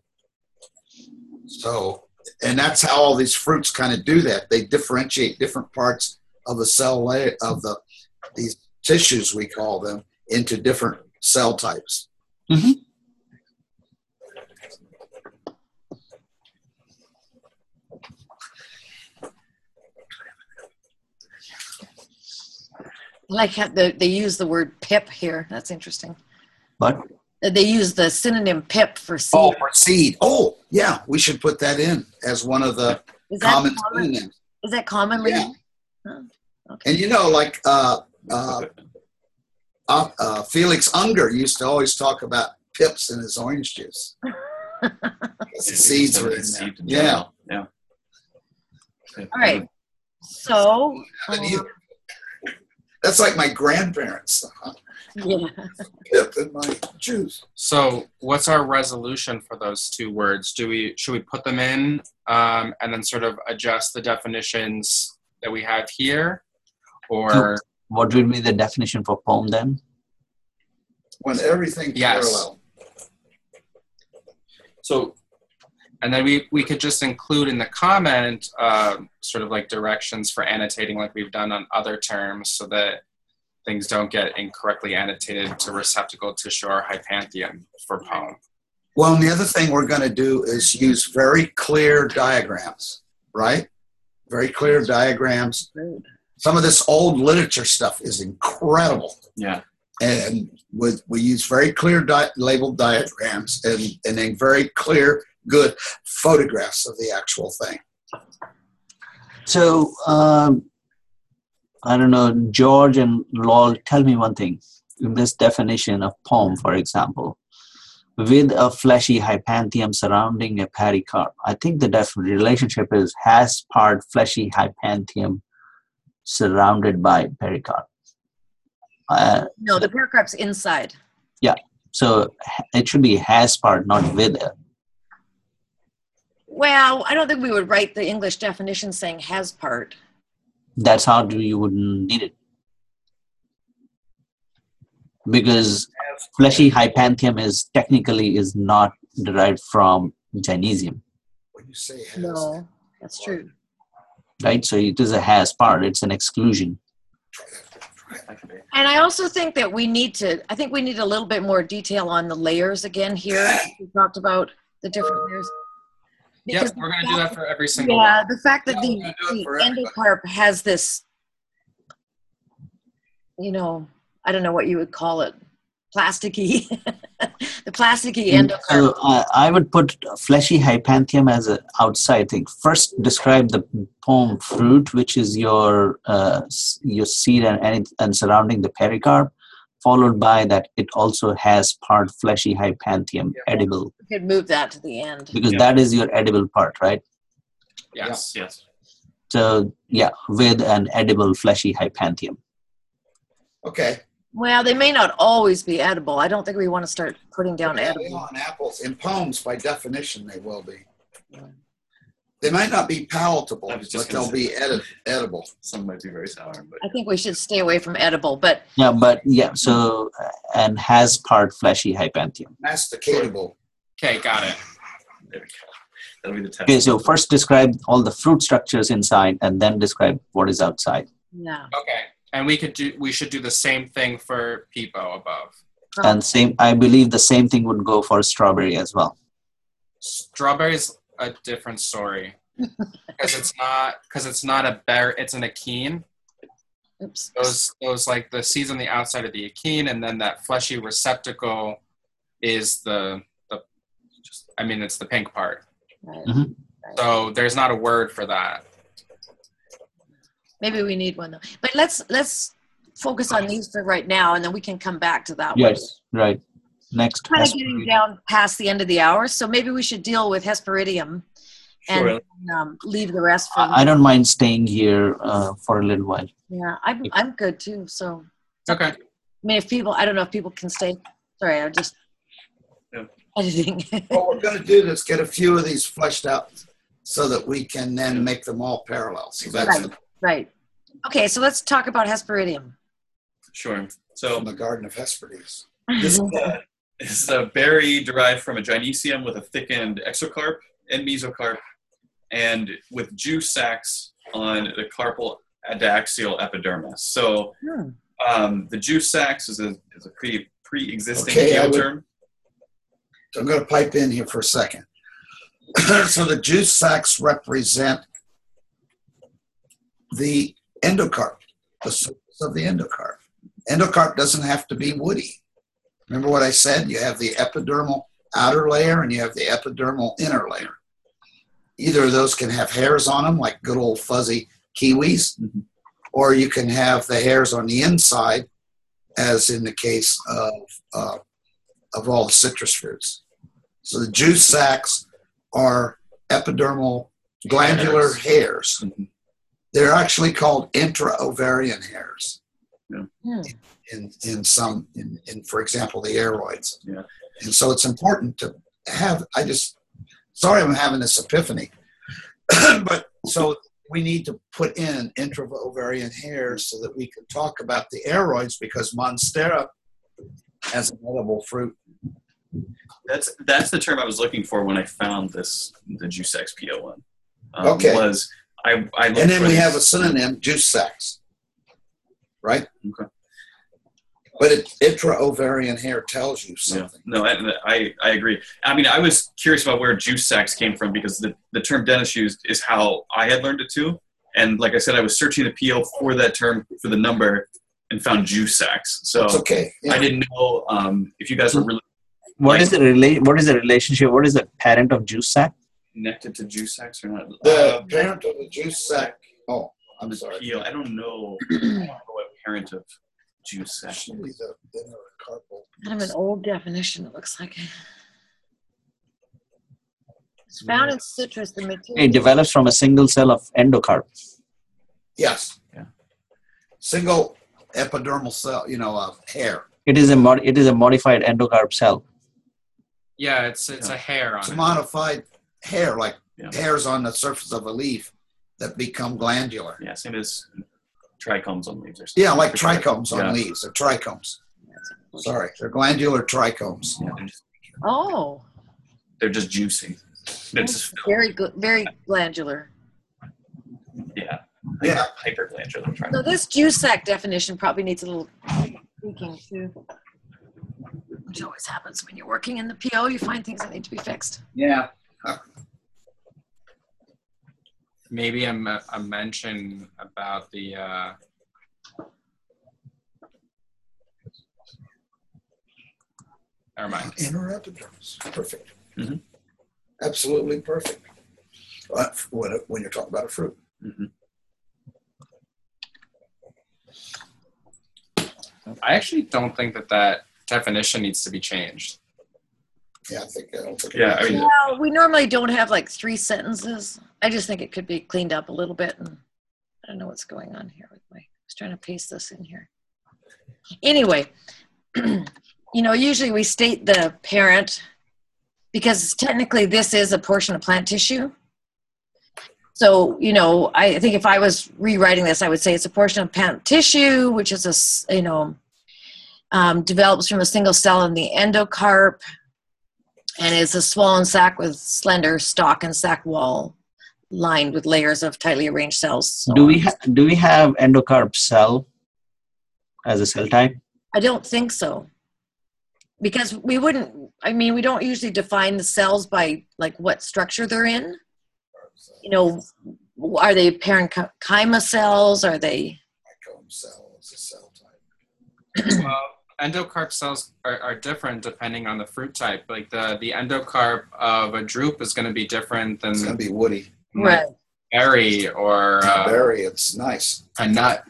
So, and that's how all these fruits kind of do that. They differentiate different parts of the cell layer, of the these tissues, we call them, into different cell types. Mhm. I like how the, they use the word pip here. That's interesting. But They use the synonym pip for seed. Oh, for seed. Oh, yeah, we should put that in as one of the Is that common common? synonyms. Is that commonly? Yeah. Oh, okay. And you know, like uh, uh, uh, uh, Felix Unger used to always talk about pips in his orange juice. The seeds So were in it's there. seed in Yeah. general. Yeah. All right. So, Haven't um, either. That's like my grandparents. Huh? yeah. Pip in my juice. So what's our resolution for those two words? Do we should we put them in um, and then sort of adjust the definitions that we have here, or what would be the definition for poem then? When everything's Yes. parallel. So and then we we could just include in the comment um, sort of like directions for annotating like we've done on other terms, so that things don't get incorrectly annotated to receptacle tissue or hypanthium for poem. Well, and the other thing we're going to do is use very clear diagrams, right? Very clear diagrams. Rude. Some of this old literature stuff is incredible. yeah. And with, we use very clear di- labeled diagrams and, and then very clear, good photographs of the actual thing. So, um, I don't know, George and Lol, tell me one thing. In this definition of poem, for example, with a fleshy hypanthium surrounding a pericarp, I think the def- relationship is has part fleshy hypanthium surrounded by pericarp. Uh, No, the pericarp's inside. so it should be has part, not with it. Well, I don't think we would write the English definition saying has part. That's how do you would need it. Because fleshy hypanthium is technically is not derived from gynesium, When you say has, No, that's true. right? So it is a has part, it's an exclusion. That could be. And I also think that we need to, I think we need a little bit more detail on the layers again here. We talked about the different layers. Yep, Because we're going to the do that fact- for every single Yeah, one. the fact that Yeah, the, we're gonna do it the for everybody. endocarp has this, you know, I don't know what you would call it, plasticky, the plasticky endocarp. So uh, I would put fleshy hypanthium as an outside thing. First, describe the poem fruit, which is your uh, s- your seed and, and, it- and surrounding the pericarp, followed by that it also has part fleshy hypanthium, edible, We could move that to the end. because Yeah. that is your edible part, right? Yes. Yes. So yeah, with an edible fleshy hypanthium. okay. Well, they may not always be edible. I don't think we want to start putting down Yeah, edible. on apples. In poems, by definition, they will be. They might not be palatable, I was but just gonna they'll be edi- edible. Some might be very sour, but I think we should stay away from edible, but Yeah, but yeah, so, uh, and has part fleshy hypanthium. Masticatable. Okay, got it. there we go. That'll be the test. Okay, so first describe all the fruit structures inside and then describe what is outside. yeah. Okay, and we could do. We should do the same thing for Peepo above. And same, I believe the same thing would go for strawberry as well. Strawberry's a different story because it's not because it's not a bear. It's an achene. Oops. Those those like the seeds on the outside of the achene, and then that fleshy receptacle is the the. Just, I mean, it's the pink part. Right. Mhm. So there's not a word for that. Maybe we need one though. But let's let's focus on these for right now, and then we can come back to that one. Yes, right. Next. Kind of has- getting down past the end of the hour, so maybe we should deal with Hesperidium and Sure. um, leave the rest for. I I don't mind staying here uh, for a little while. Yeah, I'm I'm good too. So Okay. I mean, if people, I don't know if people can stay. Sorry, I'm just Yeah. editing. What we're going to do is get a few of these fleshed out so that we can then make them all parallel. So that's Right. Right. Okay, so let's talk about Hesperidium. Sure. So from the Garden of Hesperides. this is a, this is a berry derived from a gynecium with a thickened exocarp and mesocarp, and with juice sacs on the carpal adaxial epidermis. So Hmm. um, the juice sacs is a is a pre pre-existing Okay, I P O would- term. So I'm going to pipe in here for a second. So the juice sacs represent the endocarp, the surface of the endocarp. Endocarp doesn't have to be woody. Remember what I said? You have the epidermal outer layer and you have the epidermal inner layer. Either of those can have hairs on them, like good old fuzzy kiwis, Mhm. or you can have the hairs on the inside, as in the case of uh, of all the citrus fruits. So the juice sacs are epidermal glandular hairs. Mhm. They're actually called intra-ovarian hairs Hmm. in, in some, in, in, for example, the aeroids. Yeah. And so it's important to have, I just, sorry I'm having this epiphany, but so we need to put in intra-ovarian hairs so that we can talk about the aeroids, because Monstera has an edible fruit. That's that's the term I was looking for when I found this the juice sacs P O one. Um, Okay. Was I I looked And then for we this- have a synonym, juice sacs, right? Okay. But it, intra-ovarian hair tells you Yeah. something. No, I, I I agree. I mean, I was curious about where juice sacs came from because the, the term Dennis used is how I had learned it too. And like I said, I was searching the P O for that term, for the number, and found juice sacs. So It's okay. Yeah. I didn't know um, if you guys were really What is the rela- What is the relationship? What is the parent of juice sac? connected to juice sacs or not. The Uh, parent of the juice sac. Oh, I'm sorry. P O, I don't know, I don't know what parent of juice sac Should be is. the inner carpal. Kind of an old definition, it looks like. It's found in citrus, the material. It develops from a single cell of endocarp. Yes. Yeah. Single epidermal cell, you know, of hair. It is a mod- It is a modified endocarp cell. Yeah, it's it's a hair on It's a it. modified hair, like Yeah. hairs on the surface of a leaf that become glandular. Yeah, same as trichomes on leaves or something. Yeah, like trichomes on Yeah. leaves. They're trichomes. Sorry, they're glandular trichomes. Yeah, they're just, Oh, they're just juicing. They're just, very good, very glandular. yeah. Yeah. Hyperglandular So trichomes. this juice sac definition probably needs a little tweaking too. Which always happens when you're working in the P O, you find things that need to be fixed. Yeah. Maybe a, me- a mention about the uh, never mind. Inner epidermis. Perfect. Mhm. Absolutely perfect. Uh, when, when you're talking about a fruit. Mhm. I actually don't think that that definition needs to be changed. Yeah, I think. I don't think Yeah, I mean, Well, we normally don't have like three sentences. I just think it could be cleaned up a little bit, and I don't know what's going on here with my. I was trying to paste this in here. Anyway, you know, usually we state the parent because technically this is a portion of plant tissue, So, you know, I think if I was rewriting this, I would say it's a portion of plant tissue, which is a, s- you know, um, develops from a single cell in the endocarp, and is a swollen sac with slender stalk and sac wall lined with layers of tightly arranged cells. So Do we on. ha- do we have endocarp cell as a cell type? I don't think so. Because we wouldn't, I mean, we don't usually define the cells by like what structure they're in. You know, are they parenchyma cells? Are they? Mycome cell is a cell type. Well, endocarp cells are, are different depending on the fruit type. Like the, the endocarp of a drupe is going to be different than It's going to be woody. Right. berry or uh, Berry, it's nice. a nut.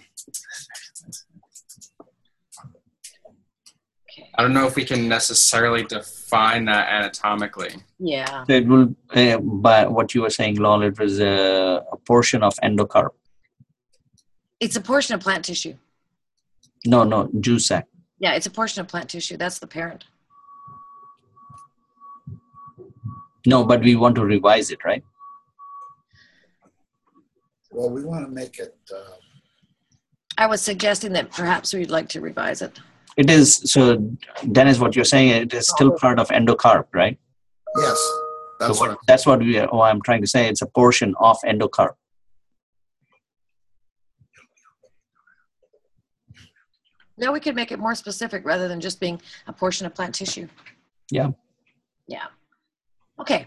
I don't know if we can necessarily define that anatomically. Yeah. So it will, uh, by what you were saying, Lol, it was a, a portion of endocarp. It's a portion of plant tissue. No, no, juice sac. Yeah, it's a portion of plant tissue. That's the parent. No, but we want to revise it, right? Well, we want to make it, uh, I was suggesting that perhaps we'd like to revise it. It is, so Dennis, what you're saying, it is still part of endocarp, right? yes, that's so what, what, that's what we are, oh, I'm trying to say. It's a portion of endocarp. Now we could make it more specific rather than just being a portion of plant tissue. Yeah. Yeah. Okay.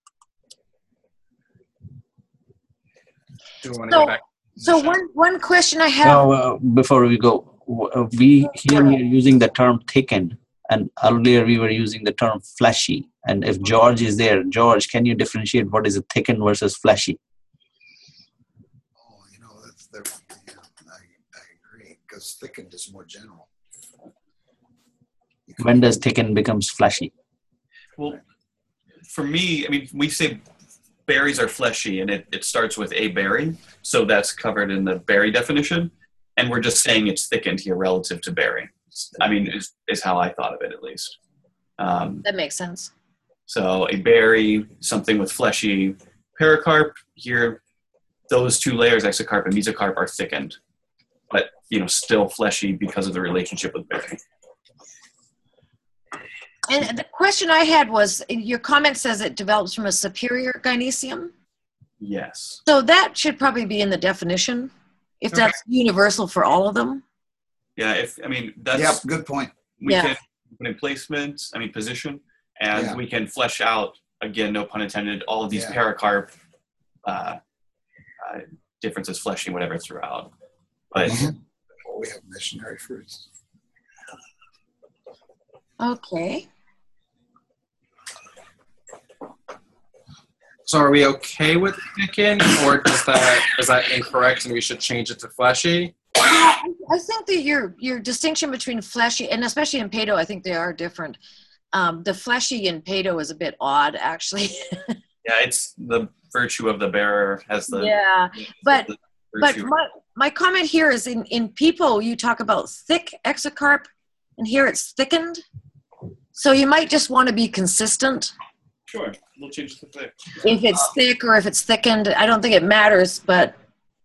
Do we want to So- go back? So one one question I have. Now, uh, before we go, w- uh, we here we are using the term thickened, and earlier we were using the term fleshy. And if George is there, George, can you differentiate what is a thickened versus fleshy? oh, you know, that's, they're, yeah, I, I agree, because thickened is more general. You could- When does thickened becomes fleshy? Well, for me, I mean, we say berries are fleshy, and it, it starts with a berry, so that's covered in the berry definition, and we're just saying it's thickened here relative to berry. I mean, is, is how I thought of it, at least. Um, That makes sense. so a berry, something with fleshy pericarp, here, those two layers, exocarp and mesocarp, are thickened, but, you know, still fleshy because of the relationship with berry. And the question I had was, your comment says it develops from a superior gynoecium. Yes. So that should probably be in the definition, if Okay. that's universal for all of them. Yeah, if, I mean, that's... Yep, good point. We Yeah. can put in placement, I mean position, and Yeah. we can flesh out, again, no pun intended, all of these Yeah. pericarp uh, uh, differences, fleshing, whatever, throughout. But Mhm. Well, we have missionary fruits. Okay. So are we okay with thickened, or does that is that incorrect and we should change it to fleshy? I think that your your distinction between fleshy, and especially in pedo, I think they are different. Um, the fleshy in pedo is a bit odd, actually. yeah, it's the virtue of the bearer has the... yeah, but the but virtue. my my comment here is in in pepo you talk about thick exocarp, and here it's thickened. So you might just want to be consistent. Sure, we'll change the thick. If it's thick or if it's thickened, I don't think it matters, but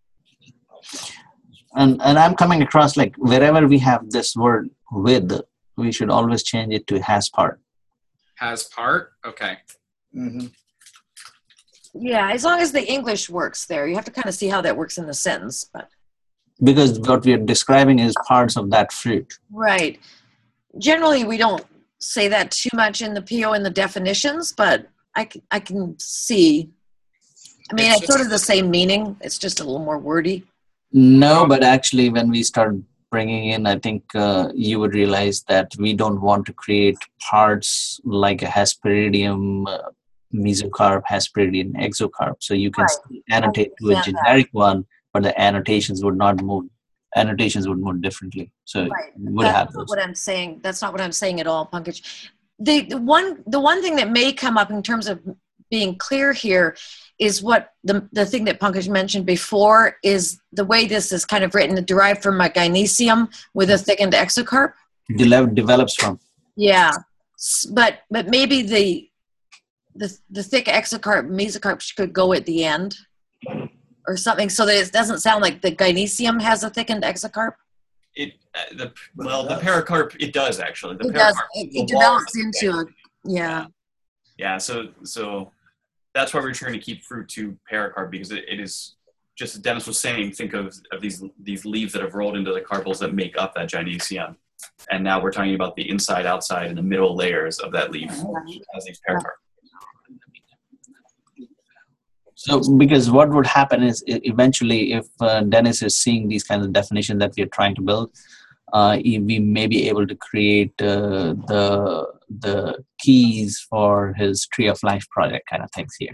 And and I'm coming across like wherever we have this word with, we should always change it to has part. Has part? Okay. Mm-hmm. yeah, as long as the English works there, you have to kind of see how that works in the sentence. But Because what we are describing is parts of that fruit. right, generally we don't say that too much in the P O in the definitions, but I can, I can see. I mean, It's it's sort just- of the same meaning. It's just a little more wordy. No, but actually when we start bringing in, I think uh, you would realize that we don't want to create parts like a Hesperidium, uh, mesocarp, Hesperidium, exocarp. So you can Right. annotate to a understand that. generic one, but the annotations would not move. Annotations would move differently. So Right. we would have That's those. not what I'm saying. That's not what I'm saying at all, Pankaj. The, the one the one thing that may come up in terms of being clear here is what the the thing that Pankaj mentioned before is the way this is kind of written, derived from a gynoecium with a thickened exocarp. Dele- develops from. Yeah, S- but but maybe the the the thick exocarp mesocarp could go at the end. or something, so that it doesn't sound like the gynoecium has a thickened exocarp? It uh, the well the pericarp it does actually. The It does. pericarp It, the it wall develops is into a, yeah. Yeah, so so that's why we're trying to keep fruit to pericarp, because it, it is just as Dennis was saying, think of, of these these leaves that have rolled into the carpels that make up that gynoecium. And now we're talking about the inside, outside, and the middle layers of that leaf as these pericarp. So, because what would happen is e- eventually, if uh, Dennis is seeing these kinds of definitions that we are trying to build, uh, he- we may be able to create uh, the the keys for his Tree of Life project kind of things here.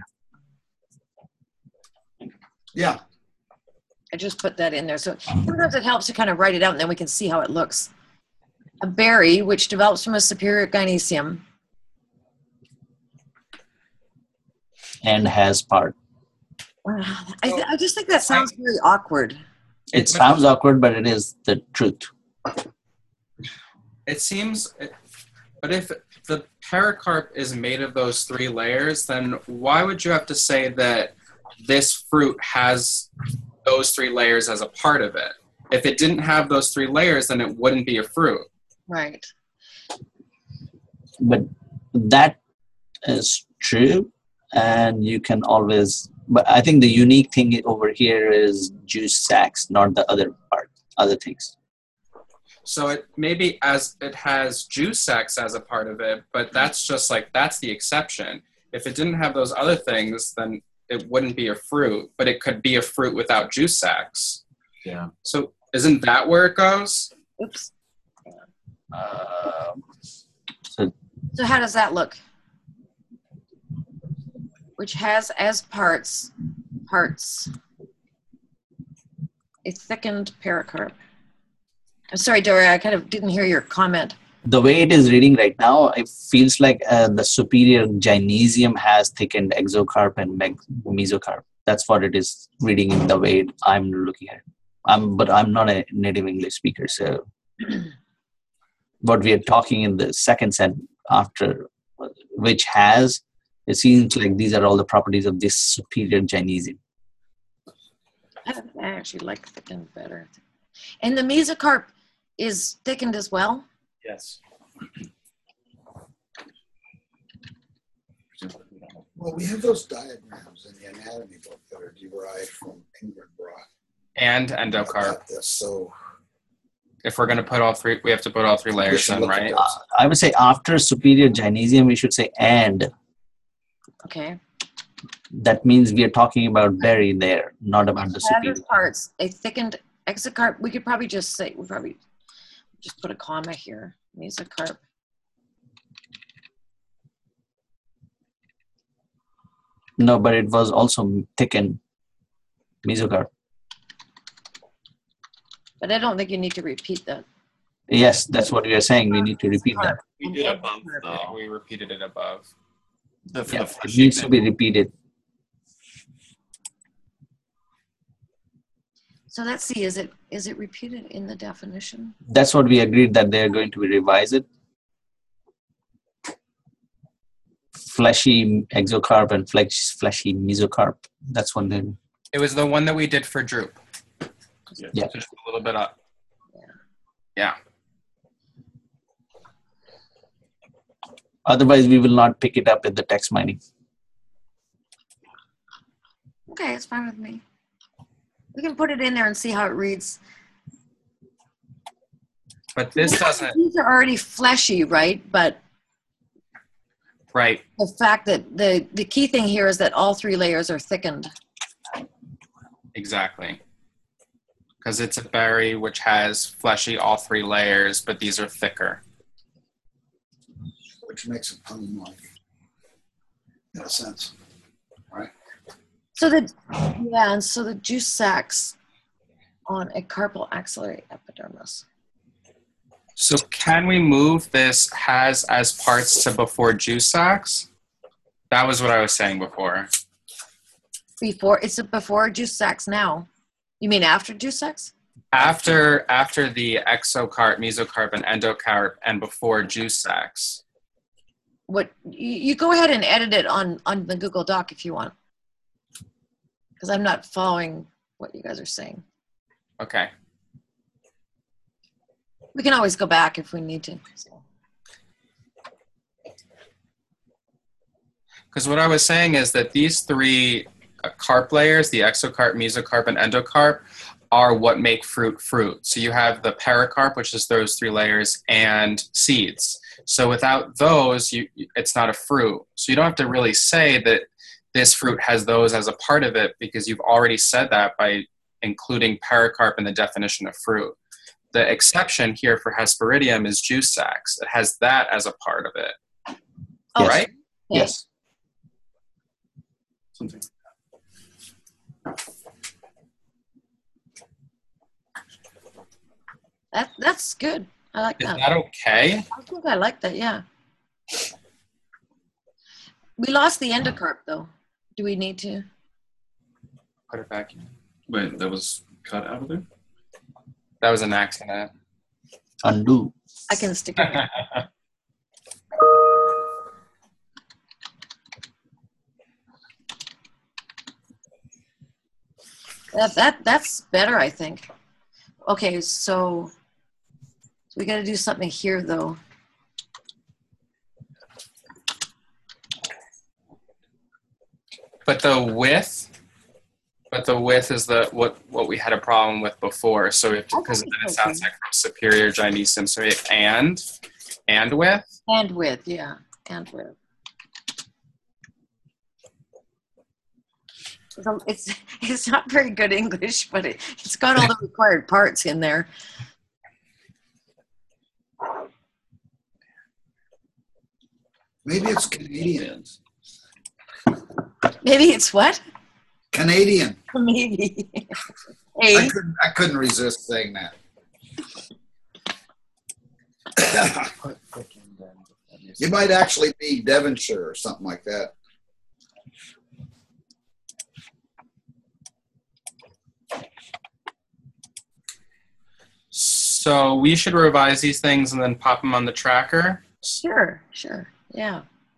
Yeah. I just put that in there. So sometimes it helps to kind of write it out, and then we can see how it looks. A berry, which develops from a superior gynoecium. And has part. Wow. I, th- I just think that sounds very awkward. It sounds awkward, but it is the truth. It seems, but if the pericarp is made of those three layers, then why would you have to say that this fruit has those three layers as a part of it? If it didn't have those three layers, then it wouldn't be a fruit. Right. But that is true, and you can always. But I think the unique thing over here is juice sacs, not the other part, other things. So it maybe as it has juice sacs as a part of it, but that's just like, that's the exception. If it didn't have those other things, then it wouldn't be a fruit, but it could be a fruit without juice sacs. Yeah. So isn't that where it goes? Oops. Um, so So how does that look? Which has as parts, parts, a thickened pericarp. I'm sorry, Doria, I kind of didn't hear your comment. the way it is reading right now, it feels like uh, the superior gynoecium has thickened exocarp and meg- mesocarp. That's what it is reading in the way I'm looking at it. I'm, but I'm not a native English speaker, so what we are talking in the second sentence after, which has, it seems like these are all the properties of this superior gynoecium. I I actually like thickened better. And the mesocarp is thickened as well? Yes. Well, we have those diagrams in the anatomy book that are derived from Ingrid Brock. And endocarp. About this, so If we're going to put all three, we have to put all three layers should in, look at right? those. I would say after superior gynoecium, we should say and. Okay. That means we are talking about berry there, not about the superior. Other parts, a thickened exocarp. We could probably just say, we probably just put a comma here. Mesocarp. No, but it was also thickened mesocarp. But I don't think you need to repeat that. Yes, that's what we are saying. We need to repeat that. We did above Yeah, though. we repeated it above. The, for Yeah, the it fleshing needs to be thing. repeated. So let's see, is it is it repeated in the definition? That's what we agreed that they are going to revise it. Fleshy exocarp and flesh, fleshy mesocarp. That's what they. It was the one that we did for Droop. Yeah. Just a little bit up. Yeah. Otherwise, we will not pick it up at the text mining. Okay, it's fine with me. We can put it in there and see how it reads. But this doesn't, These are already fleshy, right? But right. the fact that the, the key thing here is that all three layers are thickened. Exactly. Because it's a berry which has fleshy all three layers, but these are thicker. which makes it unlike in a sense, right? So the, yeah, and so the juice sacs on a carpal axillary epidermis. So can we move this has as parts to before juice sacs? That was what I was saying before. Before, it's a before juice sacs now. You mean after juice sacs? After after the exocarp, mesocarp, and endocarp, and before juice sacs. What you, you go ahead and edit it on on the Google Doc if you want. because I'm not following what you guys are saying. Okay. We can always go back if we need to. So. Because what I was saying is that these three carp layers, the exocarp, mesocarp, and endocarp, are what make fruit fruit. So you have the pericarp, which is those three layers, and seeds. So without those, you, it's not a fruit. So you don't have to really say that this fruit has those as a part of it, because you've already said that by including pericarp in the definition of fruit. The exception here for Hesperidium is juice sacs. It has that as a part of it, Oh, right? Yes. Something. That that's good. I like Is that. that okay? I think I like that. Yeah. We lost the endocarp though. Do we need to? Put it back in. Wait, that was cut out of there? That was an accident. Undo. I can stick it. That that that's better, I think. Okay, so, so we got to do something here though. But the width, but the width is the what what we had a problem with before. So we have to, because then it sounds like from superior gynesum. So we have and and width. And width, yeah, and width. So it's it's not very good English, but it, it's got all the required parts in there. Maybe it's Canadian. Maybe it's what? Canadian. Maybe. I Hey, couldn't, I couldn't resist saying that. You might actually be Devonshire or something like that. So we should revise these things and then pop them on the tracker. sure, sure, yeah.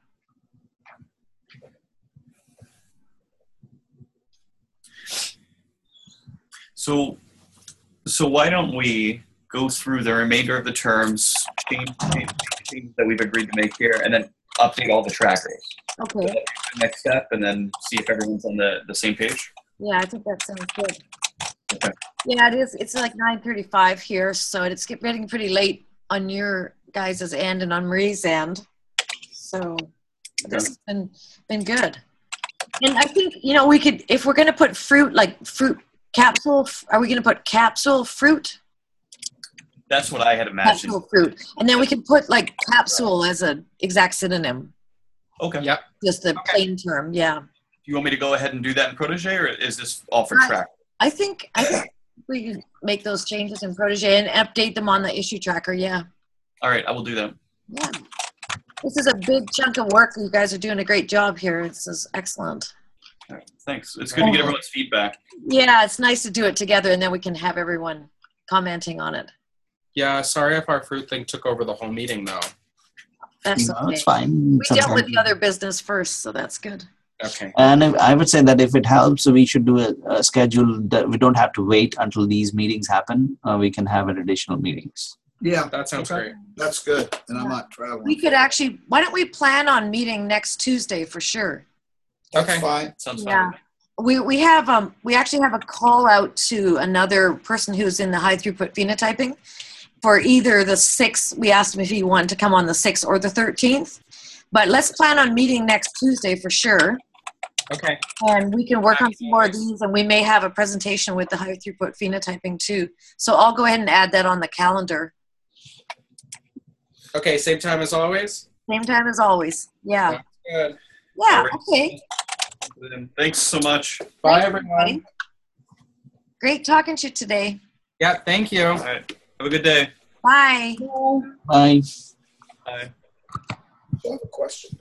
So, so why don't we go through the remainder of the terms, change, change things that we've agreed to make here, and then update all the trackers. Okay. The next step, and then see if everyone's on the, the same page. Yeah, I think that sounds good. Okay. Yeah, it is. It's like nine thirty-five here, so it's getting pretty late on your guys' end and on Marie's end. So this has been been good. And I think, you know, we could, if we're going to put fruit, like fruit capsule, are we going to put capsule fruit? That's what I had imagined. Capsule fruit. And then we can put like capsule as a exact synonym. Okay. Yep. Just the Okay. plain term, yeah. Do you want me to go ahead and do that in Protege, or is this all for Right. track? I think, I think we can make those changes in Protege and update them on the issue tracker, yeah. All right, I will do that. Yeah. This is a big chunk of work. You guys are doing a great job here. This is excellent. All right, thanks. It's good to get everyone's feedback. Yeah, it's nice to do it together, and then we can have everyone commenting on it. Yeah, sorry if our fruit thing took over the whole meeting though. That's No, okay. it's fine. We dealt with Sometimes- the other business first, so that's good. Okay. And I I would say that if it helps, we should do a, a schedule that we don't have to wait until these meetings happen. Uh, we can have an additional meetings. Yeah, That sounds great. that's good. And I'm not traveling. We could actually, why don't we plan on meeting next Tuesday for sure? Okay. Fine. Sounds Yeah. fun. We, we have, um, we actually have a call out to another person who's in the high throughput phenotyping for either the sixth, we asked him if he wanted to come on the sixth or the thirteenth. But let's plan on meeting next Tuesday for sure. Okay. And we can work on some more of these, and we may have a presentation with the high throughput phenotyping too. So I'll go ahead and add that on the calendar. Okay, same time as always? Same time as always. Yeah. Sounds good. Yeah, All right. okay. Then Thanks so much. Bye, Thanks, everyone. everybody. Great talking to you today. Yeah, thank you. All right. Have a good day. Bye. Bye. Bye. I have a question.